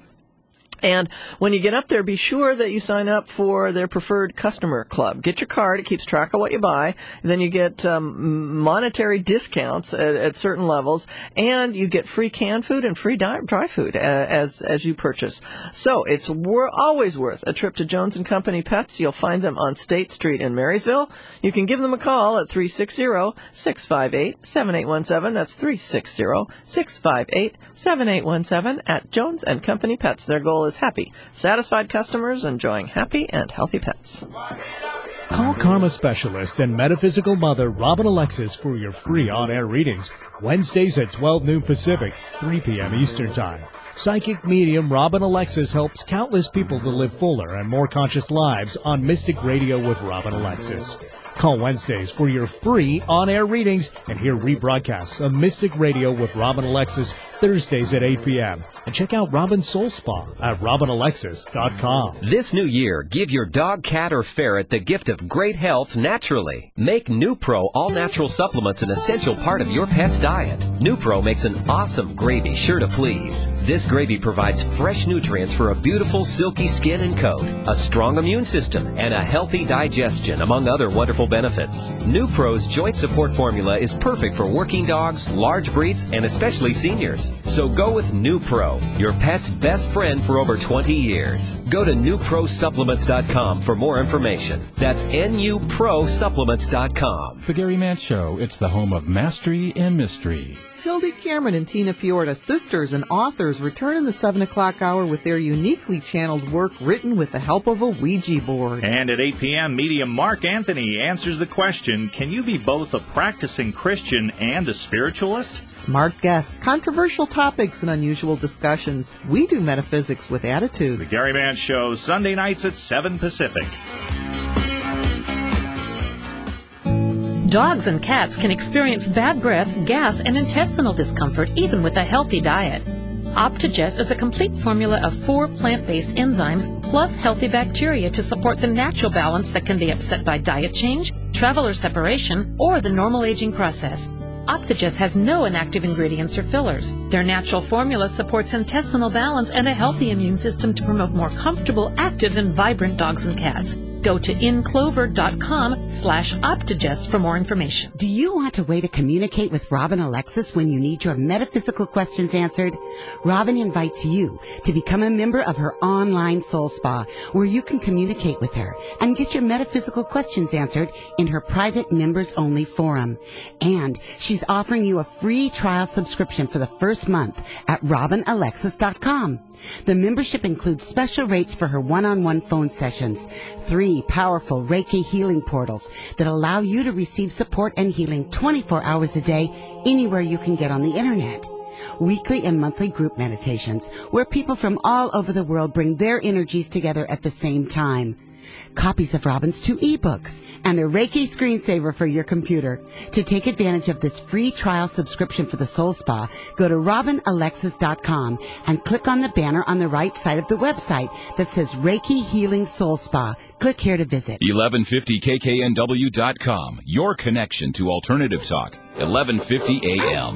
And when you get up there, be sure that you sign up for their preferred customer club. Get your card. It keeps track of what you buy. And then you get um, monetary discounts at, at certain levels. And you get free canned food and free dry, dry food uh, as as you purchase. So it's wor- always worth a trip to Jones and Company Pets. You'll find them on State Street in Marysville. You can give them a call at three six zero, six five eight, seven eight one seven. That's three six zero, six five eight, seven eight one seven at Jones and Company Pets. Their goal is happy, satisfied customers enjoying happy and healthy pets. Call Karma Specialist and Metaphysical Mother Robin Alexis for your free on-air readings. Wednesdays at twelve noon Pacific, three p.m. Eastern Time. Psychic medium Robin Alexis helps countless people to live fuller and more conscious lives on Mystic Radio with Robin Alexis. Call Wednesdays for your free on-air readings and hear rebroadcasts of Mystic Radio with Robin Alexis Thursdays at eight p.m. And check out Robin's Soul Spa at robin alexis dot com. This new year, give your dog, cat, or ferret the gift of great health naturally. Make NuPro all-natural supplements an essential part of your pet's diet. NuPro makes an awesome gravy sure to please. This gravy provides fresh nutrients for a beautiful, silky skin and coat, a strong immune system, and a healthy digestion, among other wonderful benefits. NuPro's joint support formula is perfect for working dogs, large breeds, and especially seniors. So go with NuPro, your pet's best friend for over twenty years. Go to new pro supplements dot com for more information. That's N U pro supplements dot com. The Gary Mance Show, it's the home of mastery and mystery. Tildy Cameron and Tina Fiorda, sisters and authors, return in the seven o'clock hour with their uniquely channeled work written with the help of a Ouija board. And at eight p.m., medium Mark Anthony answers the question, can you be both a practicing Christian and a spiritualist? Smart guests, controversial topics, and unusual discussions. We do metaphysics with attitude. The Gary Mance Show, Sunday nights at seven Pacific. Dogs and cats can experience bad breath, gas, and intestinal discomfort even with a healthy diet. Optigest is a complete formula of four plant-based enzymes plus healthy bacteria to support the natural balance that can be upset by diet change, travel or separation, or the normal aging process. Optigest has no inactive ingredients or fillers. Their natural formula supports intestinal balance and a healthy immune system to promote more comfortable, active, and vibrant dogs and cats. Go to inclover.com slash Optigest for more information. Do you want a way to communicate with Robin Alexis when you need your metaphysical questions answered? Robin invites you to become a member of her online soul spa, where you can communicate with her and get your metaphysical questions answered in her private members-only forum. And she's offering you a free trial subscription for the first month at robin alexis dot com. The membership includes special rates for her one-on-one phone sessions, three powerful Reiki healing portals that allow you to receive support and healing twenty-four hours a day anywhere you can get on the internet. Weekly and monthly group meditations where people from all over the world bring their energies together at the same time. Copies of Robin's two ebooks and a Reiki screensaver for your computer. To take advantage of this free trial subscription for the Soul Spa, go to robin alexis dot com and click on the banner on the right side of the website that says Reiki Healing Soul Spa. Click here to visit. eleven fifty K K N W dot com, your connection to Alternative Talk, eleven fifty A M.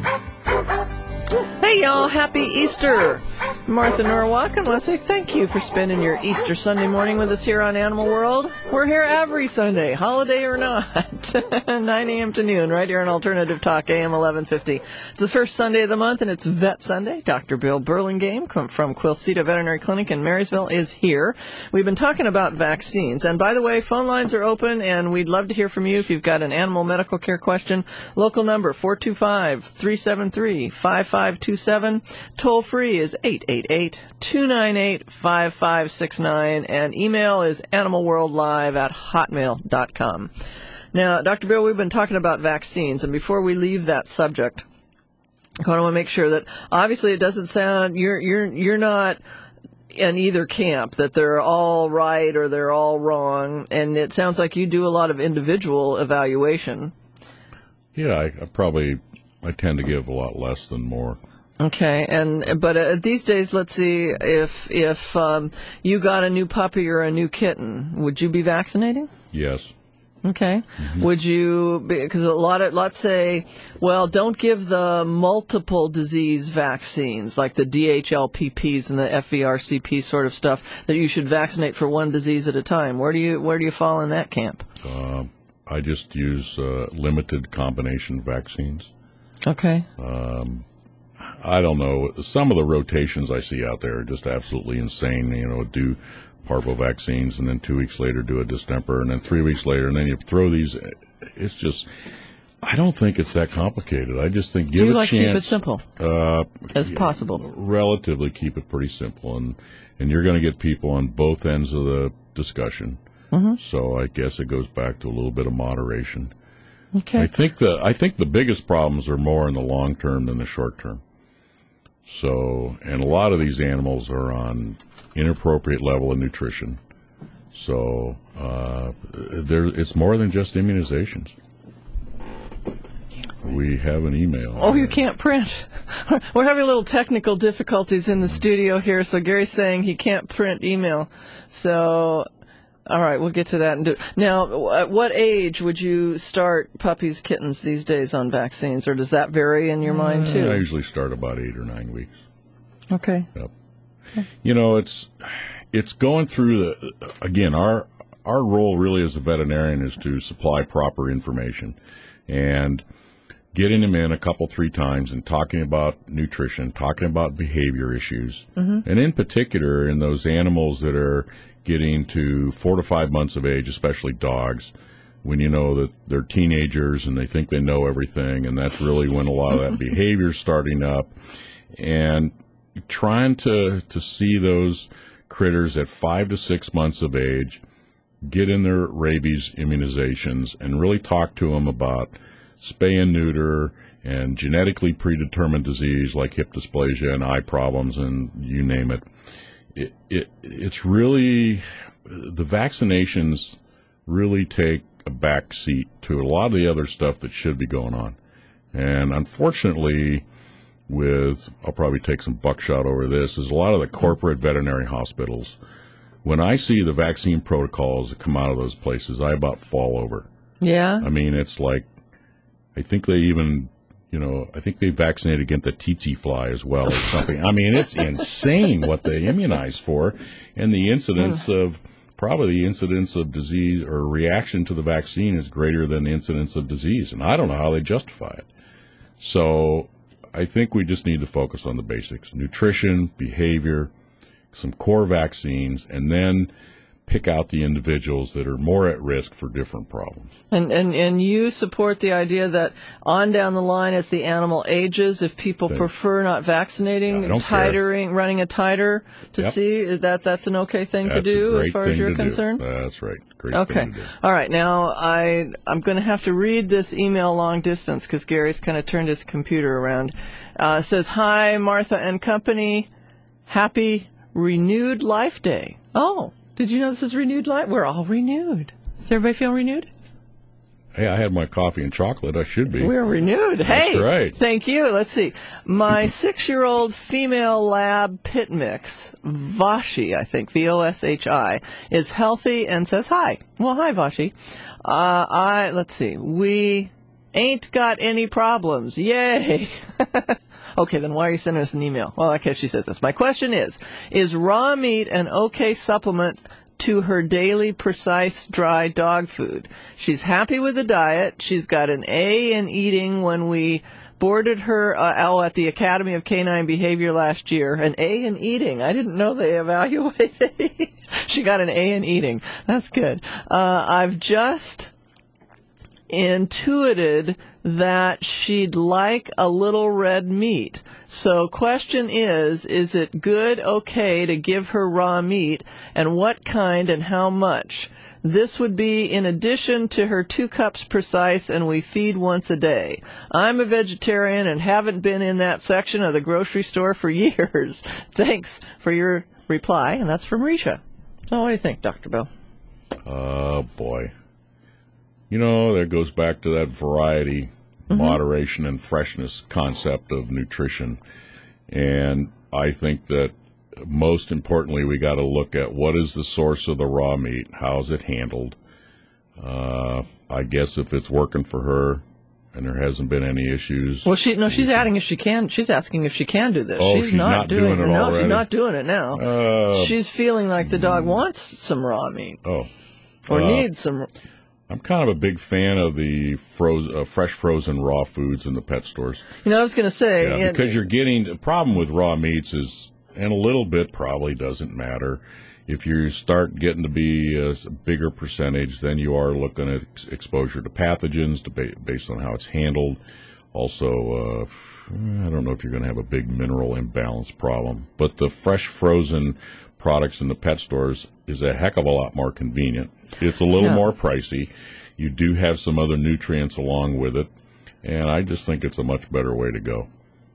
Hey, y'all. Happy Easter. Martha Norwalk, and want to say thank you for spending your Easter Sunday morning with us here on Animal World. We're here every Sunday, holiday or not, nine a.m. to noon, right here on Alternative Talk, A M eleven fifty. It's the first Sunday of the month, and it's Vet Sunday. Doctor Bill Burlingame from Quilceda Veterinary Clinic in Marysville is here. We've been talking about vaccines. And by the way, phone lines are open, and we'd love to hear from you if you've got an animal medical care question. Local number, four two five, three seven three, five five two seven. Toll free is eight eight eight, two nine eight, five five six nine, and email is animalworldlive at hotmail dot com. Now, Doctor Bill, we've been talking about vaccines, and before we leave that subject, I want to make sure that obviously it doesn't sound you're you're you're not in either camp, that they're all right or they're all wrong, and it sounds like you do a lot of individual evaluation. Yeah, I, I probably I tend to give a lot less than more. Okay, and but uh, these days, let's see, if if um, you got a new puppy or a new kitten, would you be vaccinating? Yes. Okay. Mm-hmm. Would you, because a lot of, let's say, well, don't give the multiple disease vaccines, like the D H L P Ps and the F V R C P sort of stuff, that you should vaccinate for one disease at a time. Where do you where do you fall in that camp? Uh, I just use uh, limited combination vaccines. Okay. Um, I don't know. Some of the rotations I see out there are just absolutely insane. You know, do parvo vaccines and then two weeks later do a distemper and then three weeks later and then you throw these. It's just, I don't think it's that complicated. I just think give do you a like chance. Keep it simple uh, as possible. Relatively keep it pretty simple, and and you're going to get people on both ends of the discussion. Mm-hmm. So I guess it goes back to a little bit of moderation. Okay. I think the I think the biggest problems are more in the long term than the short term. So, and a lot of these animals are on inappropriate level of nutrition. So, uh, there it's more than just immunizations. We have an email. Oh, you can't print. We're having little technical difficulties in the studio here, so Gary's saying he can't print email. So, all right, we'll get to that. And do. Now, at what age would you start puppies, kittens these days on vaccines, or does that vary in your uh, mind too? I usually start about eight or nine weeks. Okay. Yep. You know, it's it's going through the again. Our our role really as a veterinarian is to supply proper information, and getting them in a couple, three times and talking about nutrition, talking about behavior issues, mm-hmm. and in particular in those animals that are getting to four to five months of age, especially dogs, when you know that they're teenagers and they think they know everything, and that's really when a lot of that behavior is starting up. And trying to, to see those critters at five to six months of age get in their rabies immunizations and really talk to them about spay and neuter and genetically predetermined disease like hip dysplasia and eye problems and you name it. It, it it's really, the vaccinations really take a back seat to a lot of the other stuff that should be going on. And unfortunately, with, I'll probably take some buckshot over this, is a lot of the corporate veterinary hospitals, when I see the vaccine protocols that come out of those places, I about fall over. Yeah. I mean, it's like, I think they even, you know, I think they vaccinated against the tsetse fly as well or something. I mean, it's insane what they immunize for, and the incidence of probably the incidence of disease or reaction to the vaccine is greater than the incidence of disease, and I don't know how they justify it. So I think we just need to focus on the basics: nutrition, behavior, some core vaccines, and then pick out the individuals that are more at risk for different problems. And, and and you support the idea that on down the line, as the animal ages, if people Then- prefer not vaccinating, Yeah, I don't care. titering, running a titer to Yep. see is that that's an okay thing That's to do a as great far as thing you're to do. concerned? That's right. Great Okay. thing to do. All right. Now, I, I'm going to have to read this email long distance because Gary's kind of turned his computer around. Uh, it says, "Hi, Martha and company. Happy Renewed Life Day." Oh, did you know this is Renewed Life? We're all renewed. Does everybody feel renewed? Hey, I had my coffee and chocolate. I should be. We're renewed. That's Hey, right. Thank you. Let's see. My six-year-old female lab pit mix, Vashi, I think, V O S H I, is healthy and says hi. Well, hi, Vashi. Uh, I, let's see. We ain't got any problems. Yay. Okay, then why are you sending us an email? Well, okay, she says this. My question is, is raw meat an okay supplement to her daily precise dry dog food? She's happy with the diet. She's got an A in eating when we boarded her uh, out at the Academy of Canine Behavior last year. An A in eating. I didn't know they evaluated. She got an A in eating. That's good. Uh, I've just intuited that she'd like a little red meat. So question is, is it good, okay, to give her raw meat, and what kind and how much? This would be in addition to her two cups precise, and we feed once a day. I'm a vegetarian and haven't been in that section of the grocery store for years. Thanks for your reply, and that's from Risha. So what do you think, Doctor Bill? Oh, boy. You know, that goes back to that variety, Mm-hmm. moderation, and freshness concept of nutrition. And I think that most importantly, we got to look at what is the source of the raw meat, how's it handled. Uh, I guess if it's working for her and there hasn't been any issues. Well, she no, she's adding if she can. She's asking if she can do this. Oh, she's, she's not, not doing, doing it No, already? she's not doing it now. Uh, she's feeling like the dog wants some raw meat Oh. or Uh, needs some. I'm kind of a big fan of the frozen, uh, fresh frozen raw foods in the pet stores. You know, I was going to say, Yeah, and- because you're getting the problem with raw meats is, and a little bit probably doesn't matter. If you start getting to be a bigger percentage, then you are looking at ex- exposure to pathogens to ba- based on how it's handled. Also, uh, I don't know if you're going to have a big mineral imbalance problem, but the fresh frozen products in the pet stores is a heck of a lot more convenient. It's a little Yeah. more pricey. You do have some other nutrients along with it, and I just think it's a much better way to go.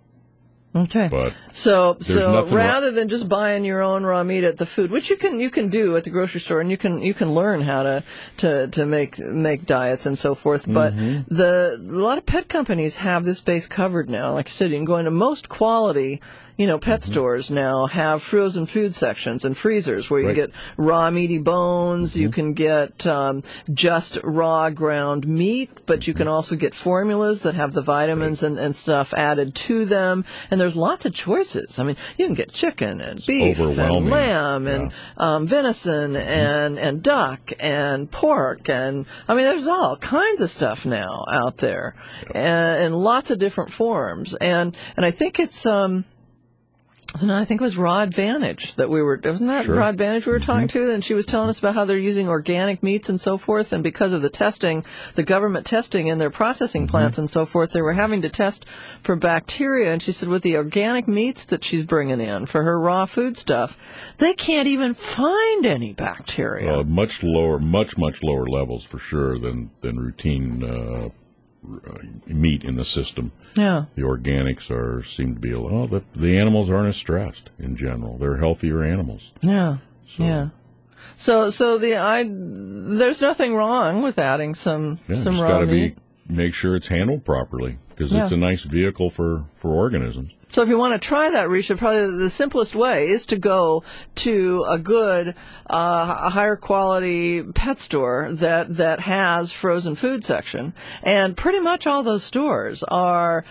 Okay. But So, there's so nothing wrong- rather than just buying your own raw meat at the food, which you can you can do at the grocery store, and you can you can learn how to to, to make make diets and so forth. But Mhm. the a lot of pet companies have this base covered now. Like I said, you can go into most quality, you know, pet Mm-hmm. stores now have frozen food sections and freezers where you Right. can get raw meaty bones. You can get um, just raw ground meat, but you can also get formulas that have the vitamins and, and stuff added to them. And there's lots of choices. I mean, you can get chicken and beef and overwhelming. lamb and um, venison and, and duck and pork. And I mean, there's all kinds of stuff now out there and, in lots of different forms. And, and I think it's, um, So no, I think it was Raw Advantage that we were, wasn't that Sure. Raw Advantage we were talking to? And she was telling us about how they're using organic meats and so forth. And because of the testing, the government testing in their processing plants and so forth, they were having to test for bacteria. And she said with the organic meats that she's bringing in for her raw food stuff, they can't even find any bacteria. Uh, much lower, much, much lower levels for sure than, than routine uh, r- uh, meat in the system. Yeah. The organics are seem to be, well, the, the animals aren't as stressed in general. They're healthier animals. Yeah. Yeah. So, so the I there's nothing wrong with adding some Yeah, some just raw got to meat. be make sure it's handled properly because Yeah. it's a nice vehicle for, for organisms. So if you want to try that, Risha, probably the simplest way is to go to a good, uh, a higher quality pet store that, that has frozen food section. And pretty much all those stores are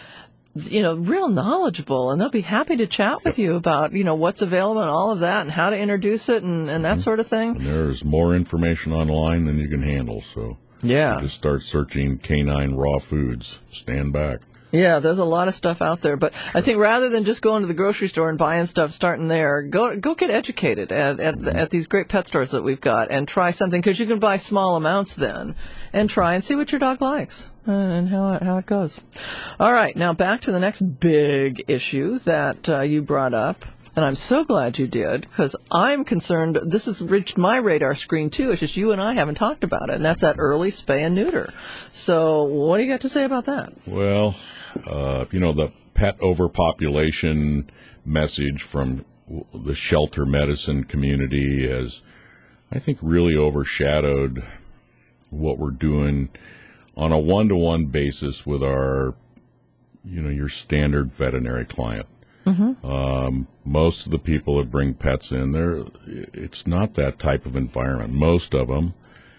you know, real knowledgeable, and they'll be happy to chat with you about, you know, what's available and all of that and how to introduce it and, and that sort of thing. And there's more information online than you can handle, so yeah. you just start searching canine raw foods. Stand back. Yeah, there's a lot of stuff out there, but I think rather than just going to the grocery store and buying stuff, starting there, go go get educated at at, mm-hmm. at these great pet stores that we've got, and try something, because you can buy small amounts then, and try and see what your dog likes uh, and how it, how it goes. All right, now back to the next big issue that uh, you brought up. And I'm so glad you did, because I'm concerned, this has reached my radar screen too, it's just you and I haven't talked about it, and that's that early spay and neuter. So what do you got to say about that? Well, uh, you know, the pet overpopulation message from the shelter medicine community has, I think, really overshadowed what we're doing on a one-to-one basis with our, you know, your standard veterinary client. Mm-hmm. Um, most of the people that bring pets in, they're, it's not that type of environment. Most of them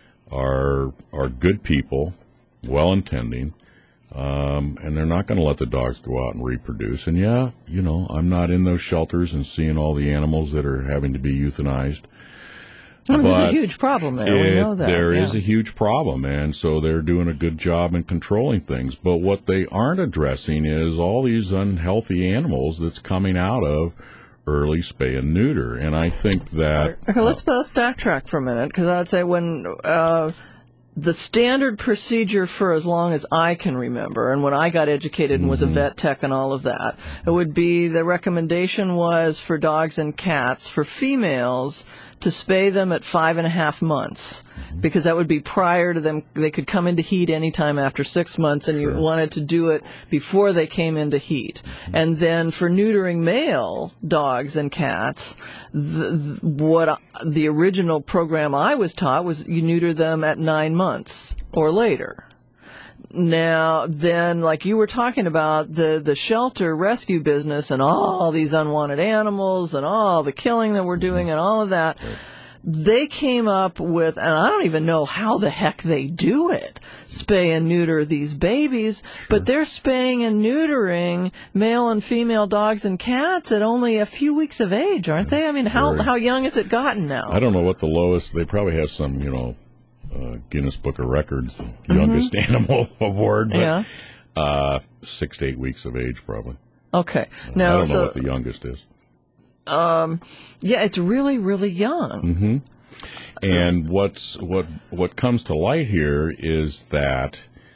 are are good people, well-intending, um, and they're not going to let the dogs go out and reproduce. And yeah, you know, I'm not in those shelters and seeing all the animals that are having to be euthanized. Oh, there's a huge problem there. It, we know that. There yeah. is a huge problem, and so they're doing a good job in controlling things. But what they aren't addressing is all these unhealthy animals that's coming out of early spay and neuter. And I think that... Okay, let's, uh, let's backtrack for a minute, because I'd say when... Uh, the standard procedure for as long as I can remember, and when I got educated and was a vet tech and all of that, it would be the recommendation was for dogs and cats, for females, to spay them at five and a half months, because that would be prior to them. They could come into heat anytime after six months, and you wanted to do it before they came into heat. And then for neutering male dogs and cats, the, what the original program I was taught was you neuter them at nine months or later. Now, then, like you were talking about, the, the shelter rescue business and all these unwanted animals and all the killing that we're doing and all of that, they came up with, and I don't even know how the heck they do it, spay and neuter these babies, but they're spaying and neutering male and female dogs and cats at only a few weeks of age, aren't they? I mean, how, how young has it gotten now? I don't know what the lowest, they probably have some, you know, Uh, Guinness Book of Records, the mm-hmm. youngest animal award, but yeah. uh, six to eight weeks of age, probably. Okay. Uh, now, I don't so, know what the youngest is. Um, yeah, it's really, really young. Mm-hmm. And what's what what comes to light here is that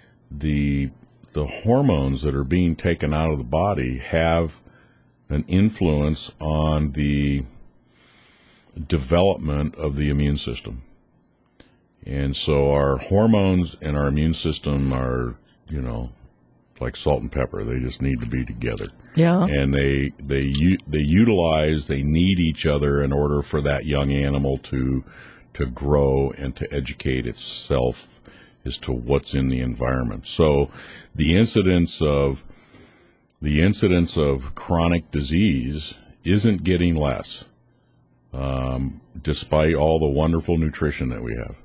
the the hormones that are being taken out of the body have an influence on the development of the immune system. And so our hormones and our immune system are, you know, like salt and pepper. They just need to be together. Yeah. And they they they utilize, they need each other in order for that young animal to to grow and to educate itself as to what's in the environment. So the incidence of the incidence of chronic disease isn't getting less, um, despite all the wonderful nutrition that we have.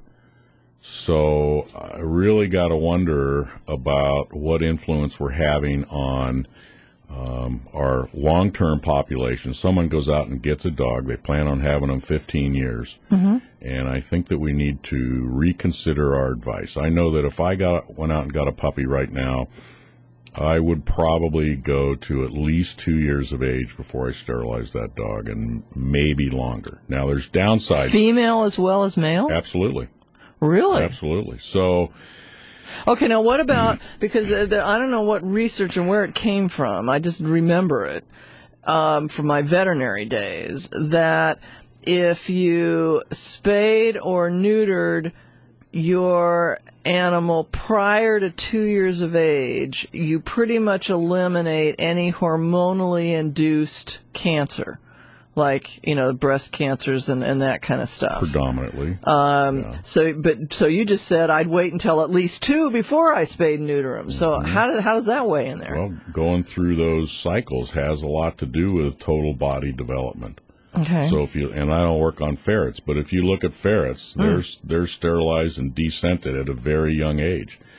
So I really got to wonder about what influence we're having on um, our long-term population. Someone goes out and gets a dog. They plan on having them fifteen years. Mm-hmm. And I think that we need to reconsider our advice. I know that if I got went out and got a puppy right now, I would probably go to at least two years of age before I sterilize that dog, and maybe longer. Now, there's downsides. Female as well as male? Absolutely. Really? Absolutely. So, okay, now what about, because the, the, I don't know what research and where it came from, I just remember it um, from my veterinary days, that if you spayed or neutered your animal prior to two years of age, you pretty much eliminate any hormonally induced cancer. Like, you know, breast cancers and, and that kind of stuff. Predominantly. Um, yeah. So, but so you just said I'd wait until at least two before I spayed and neuter them. So mm-hmm. how did, how does that weigh in there? Well, going through those cycles has a lot to do with total body development. Okay. So if you, and I don't work on ferrets, but if you look at ferrets, mm. they're they're sterilized and descented at a very young age.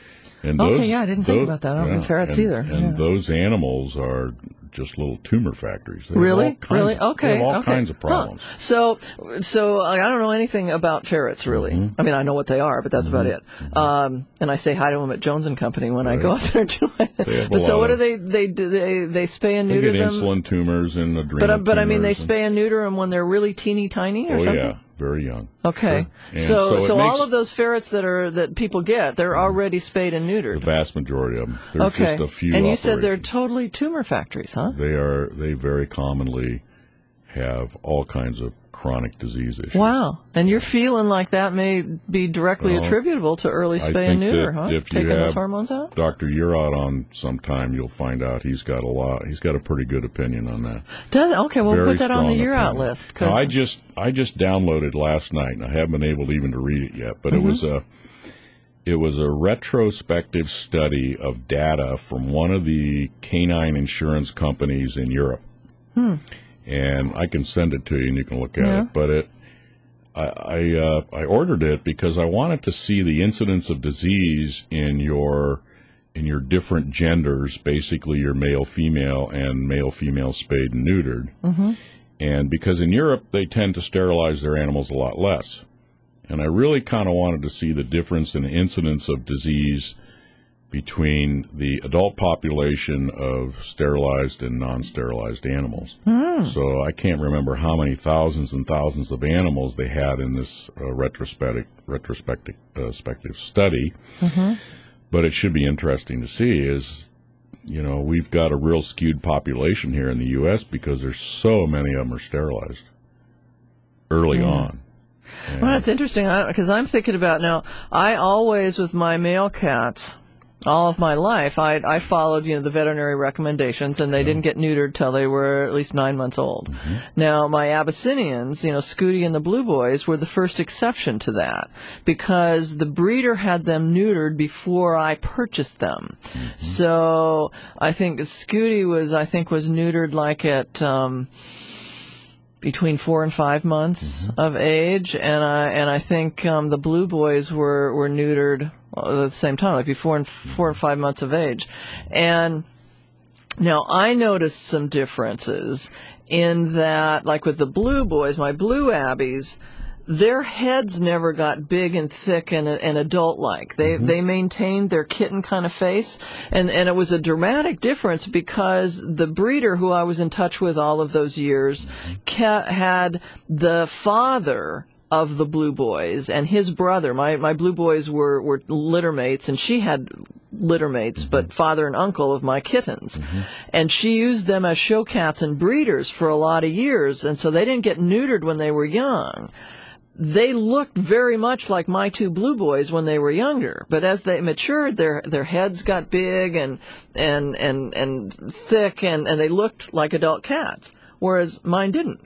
And okay, those, yeah, I didn't those, think about that. I don't yeah, think ferrets and, either. And yeah. those animals are just little tumor factories. They Really? have all kinds Really? of- Okay. They have all okay. kinds of problems. Huh. So, so like, I don't know anything about ferrets, really. Mm-hmm. I mean, I know what they are, but that's about it. Um, and I say hi to them at Jones and Company when I go out there too. They have a But so, lot what do of- they they do? They they spay and They neuter get them. insulin tumors and adrenal But uh, but I mean, they tumors and- spay and neuter them when they're really teeny tiny or Oh something. yeah, very young. Okay. And So so so, it all makes- of those ferrets that are that people get, they're already spayed and The neutered. vast majority of them. There's Okay. just a few. And you said they're operations. totally tumor factories, huh? They are. They very commonly have all kinds of chronic disease issues. Wow. And you're feeling like that may be directly Well, attributable to early I spay and think neuter, that huh? if you Taking those have hormones out? Doctor Urot on sometime, you'll find out he's got a lot. He's got a pretty good opinion on that. Does okay, we'll Very put that on the strong year out opinion. list. Now, 'cause- I just I just downloaded last night, and I haven't been able to even to read it yet. But Mhm. it was a it was a retrospective study of data from one of the canine insurance companies in Europe, Hmm. and I can send it to you, and you can look at Yeah. it. But it I I, uh, I ordered it because I wanted to see the incidence of disease in your in your different genders, basically your male, female, and male, female spayed and neutered. Mm-hmm. And because in Europe, they tend to sterilize their animals a lot less. And I really kind of wanted to see the difference in the incidence of disease between the adult population of sterilized and non-sterilized animals. Hmm. So I can't remember how many thousands and thousands of animals they had in this uh, retrospective, retrospective uh, spective study. Mm-hmm. But it should be interesting to see is, you know, we've got a real skewed population here in the U S because there's so many of them are sterilized early Yeah. on. Well, that's interesting because I'm thinking about now. I always, with my male cat, all of my life, I I followed you know the veterinary recommendations, and they didn't get neutered till they were at least nine months old. Mm-hmm. Now, my Abyssinians, you know, Scooty and the Blue Boys, were the first exception to that because the breeder had them neutered before I purchased them. Mm-hmm. So I think Scooty was, I think, was neutered like at. Um, between four and five months of age, and I and I think um, the Blue Boys were were neutered at the same time, like before and four and five months of age. And now I noticed some differences in that, like with the Blue Boys, my Blue Abbeys, their heads never got big and thick and, and adult-like. They they maintained their kitten kind of face, and and it was a dramatic difference because the breeder who I was in touch with all of those years ca- had the father of the Blue Boys and his brother. My my Blue Boys were were litter mates, and she had litter mates, but father and uncle of my kittens. And she used them as show cats and breeders for a lot of years, and so they didn't get neutered when they were young. They looked very much like my two Blue Boys when they were younger, but as they matured, their their heads got big and and and and thick, and, and they looked like adult cats, whereas mine didn't.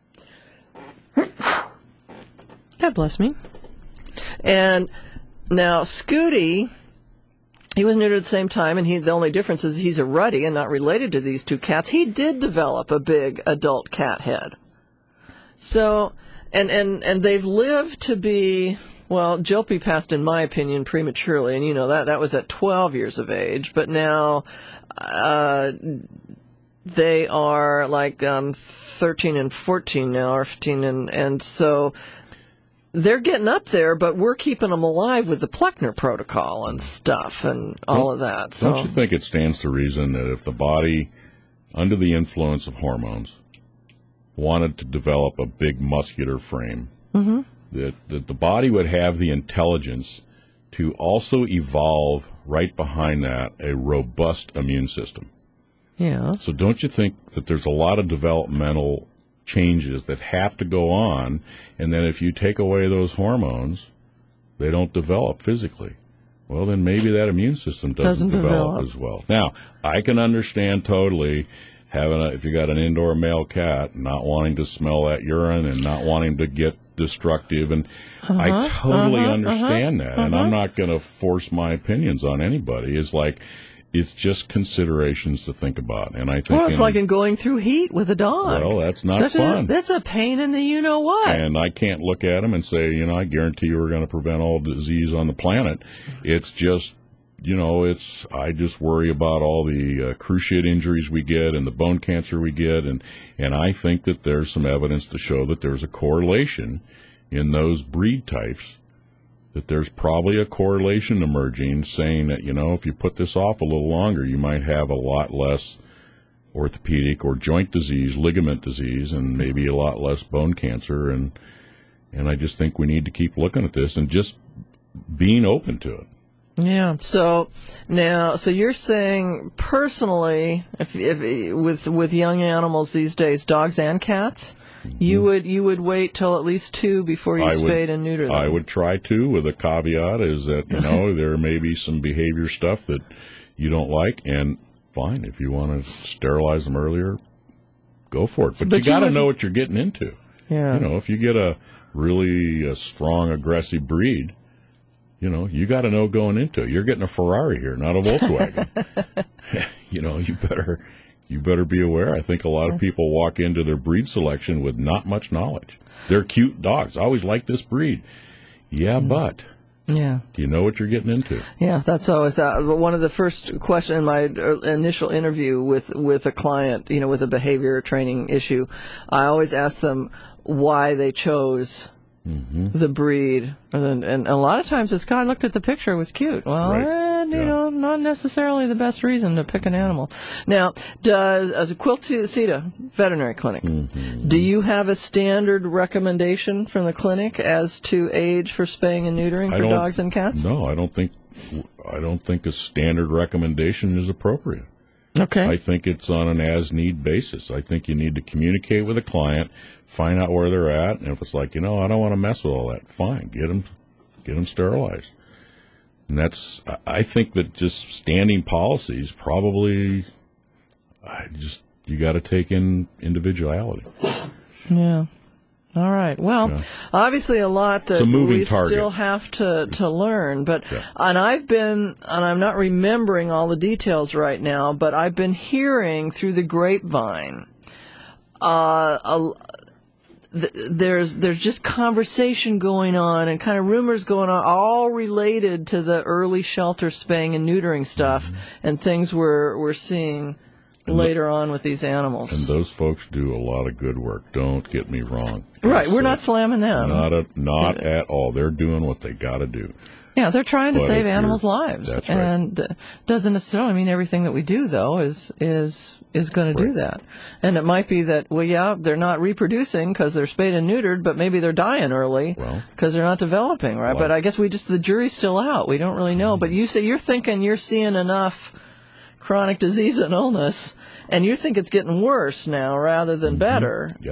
God bless me. And now Scooty, he was neutered at the same time, and he the only difference is he's a ruddy and not related to these two cats. He did develop a big adult cat head. So, and, and, and they've lived to be, well, Jilpy passed, in my opinion, prematurely, and you know that that was at twelve years of age, but now uh, they are like um, thirteen and fourteen now, or fifteen, and, and so they're getting up there, but we're keeping them alive with the Pluckner protocol and stuff and all Don't- of that. So. Don't you think it stands to reason that if the body, under the influence of hormones, wanted to develop a big muscular frame, Mm-hmm. that, that the body would have the intelligence to also evolve right behind that a robust immune system? Yeah. So don't you think that there's a lot of developmental changes that have to go on, and then if you take away those hormones, they don't develop physically? Well, then maybe that immune system doesn't, Doesn't develop, develop. as well. Now, I can understand totally having a, if you got an indoor male cat, not wanting to smell that urine and not wanting to get destructive, and I Uh-huh, totally uh-huh, understand uh-huh, that, and I'm uh-huh. not going to force my opinions on anybody. It's like, it's just considerations to think about, and I think Well, it's in- like in going through heat with a dog. Well, that's not that's fun. A, that's a pain in the you know what. And I can't look at them and say, you know, I guarantee you we're going to prevent all disease on the planet. It's just you know, it's I just worry about all the uh, cruciate injuries we get and the bone cancer we get, and and I think that there's some evidence to show that there's a correlation in those breed types. That there's probably a correlation emerging saying that, you know, if you put this off a little longer, you might have a lot less orthopedic or joint disease, ligament disease, and maybe a lot less bone cancer. And and I just think we need to keep looking at this and just being open to it. Yeah. So now, so you're saying personally, if, if with with young animals these days, dogs and cats, you would you would wait till at least two before you I spade would, and neuter them. I would try to, with a caveat is that, you know, there may be some behavior stuff that you don't like, and fine, if you want to sterilize them earlier, go for it. But, But you got to you would- know what you're getting into. Yeah. You know, if you get a really a strong, aggressive breed, you know, you got to know going into it. You're getting a Ferrari here, not a Volkswagen. You know, you better... You better be aware. I think a lot of people walk into their breed selection with not much knowledge. They're cute dogs. I always like this breed. Yeah, but Yeah. do you know what you're getting into? Yeah, that's always uh, one of the first questions in my initial interview with, with a client, you know, with a behavior training issue. I always ask them why they chose Mm-hmm. the breed. And, and a lot of times this guy looked at the picture, it was cute. Well, Right. eh, you Yeah. know, not necessarily the best reason to pick an animal. Now, does, as a Quiltsita veterinary clinic, Mm-hmm. do you have a standard recommendation from the clinic as to age for spaying and neutering I for don't- dogs and cats? No, I don't think I don't think a standard recommendation is appropriate. Okay. I think it's on an as-need basis. I think you need to communicate with a client, find out where they're at, and if it's like, you know, I don't want to mess with all that, fine, get them, get them sterilized. And that's, I- I think that just standing policies probably, I just, you got to take in individuality. Yeah. All right. Well, Yeah. obviously a lot that It's a moving we target. still have to, to learn. But and I've been and I'm not remembering all the details right now, but I've been hearing through the grapevine. Uh, a, th- there's there's just conversation going on and kind of rumors going on, all related to the early shelter spaying and neutering stuff Mm-hmm. and things we're we're seeing later on with these animals. And those folks do a lot of good work. Don't get me wrong. Right, we're It's, not uh, slamming them. Not a, not at all. They're doing what they got to do. Yeah, they're trying to But save if you're- animals' lives, that's right. and uh, doesn't necessarily mean everything that we do, though, is is is going to do that. And it might be that, well, yeah, they're not reproducing because they're spayed and neutered, but maybe they're dying early because they're not developing, right? Well- But I guess we just the jury's still out. We don't really know. But you say you're thinking you're seeing enough chronic disease and illness, and you think it's getting worse now rather than better. Yep.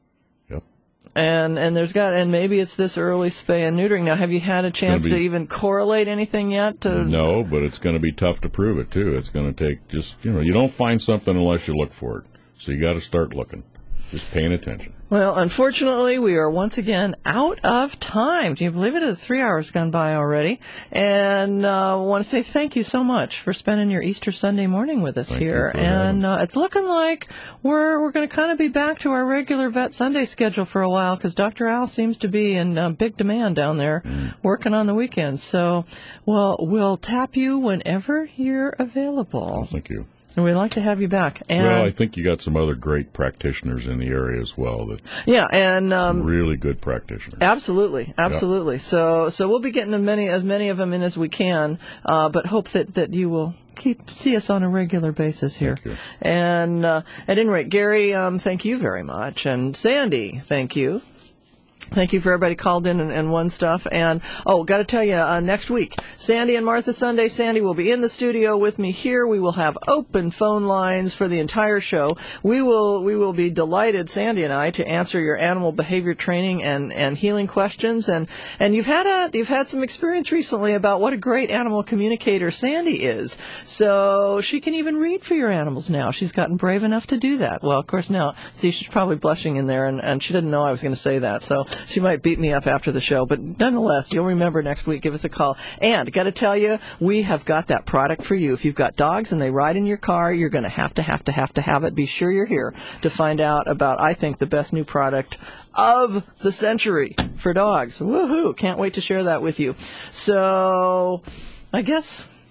And and there's got and maybe it's this early spay and neutering. Now, have you had a chance be- to even correlate anything yet? To No, but it's going to be tough to prove it, too. It's going to take just, you know, you don't find something unless you look for it. So you got to start looking, just paying attention. Well, unfortunately, we are once again out of time. Can you believe it? It's three hours gone by already. And I uh, want to say thank you so much for spending your Easter Sunday morning with us Thank you here. for having And uh, it's looking like we're we're going to kind of be back to our regular Vet Sunday schedule for a while because Doctor Al seems to be in uh, big demand down there working on the weekends. So, well, we'll tap you whenever you're available. Thank you. And we'd like to have you back. And Well, I think you got some other great practitioners in the area as well. That yeah, and um, really good practitioners. Absolutely, absolutely. So, so we'll be getting as many as many of them in as we can, uh, but hope that, that you will keep see us on a regular basis here. Thank you. And uh, at any rate, Gary, um, thank you very much, and Sandy, thank you. Thank you for everybody called in and, and won stuff. And, oh, got to tell you, uh, next week, Sandy and Martha Sunday. Sandy will be in the studio with me here. We will have open phone lines for the entire show. We will we will be delighted, Sandy and I, to answer your animal behavior training and, and healing questions. And, and you've had a you've had some experience recently about what a great animal communicator Sandy is. So she can even read for your animals now. She's gotten brave enough to do that. Well, of course, now, see, she's probably blushing in there, and, and she didn't know I was going to say that. So she might beat me up after the show, but nonetheless, you'll remember next week. Give us a call. And got to tell you, we have got that product for you. If you've got dogs and they ride in your car, you're going to have to have to have to have it. Be sure you're here to find out about, I think, the best new product of the century for dogs. Woohoo! Can't wait to share that with you. So, I guess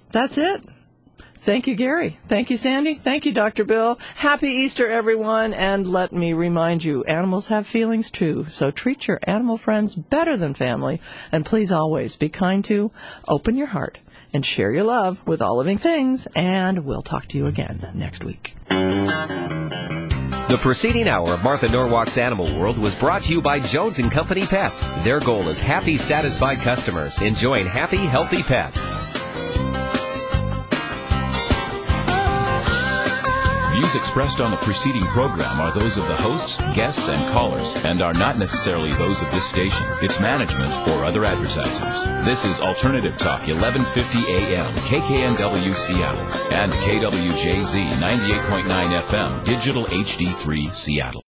That's it. Thank you, Gary. Thank you, Sandy. Thank you, Doctor Bill. Happy Easter, everyone. And let me remind you, animals have feelings too. So treat your animal friends better than family. And please always be kind to, open your heart, and share your love with all living things. And we'll talk to you again next week. The preceding hour of Martha Norwalk's Animal World was brought to you by Jones and Company Pets. Their goal is happy, satisfied customers enjoying happy, healthy pets. Views expressed on the preceding program are those of the hosts, guests, and callers, and are not necessarily those of this station, its management, or other advertisers. This is Alternative Talk, eleven fifty A M, K K N W Seattle, and K W J Z ninety-eight point nine F M, Digital H D three Seattle.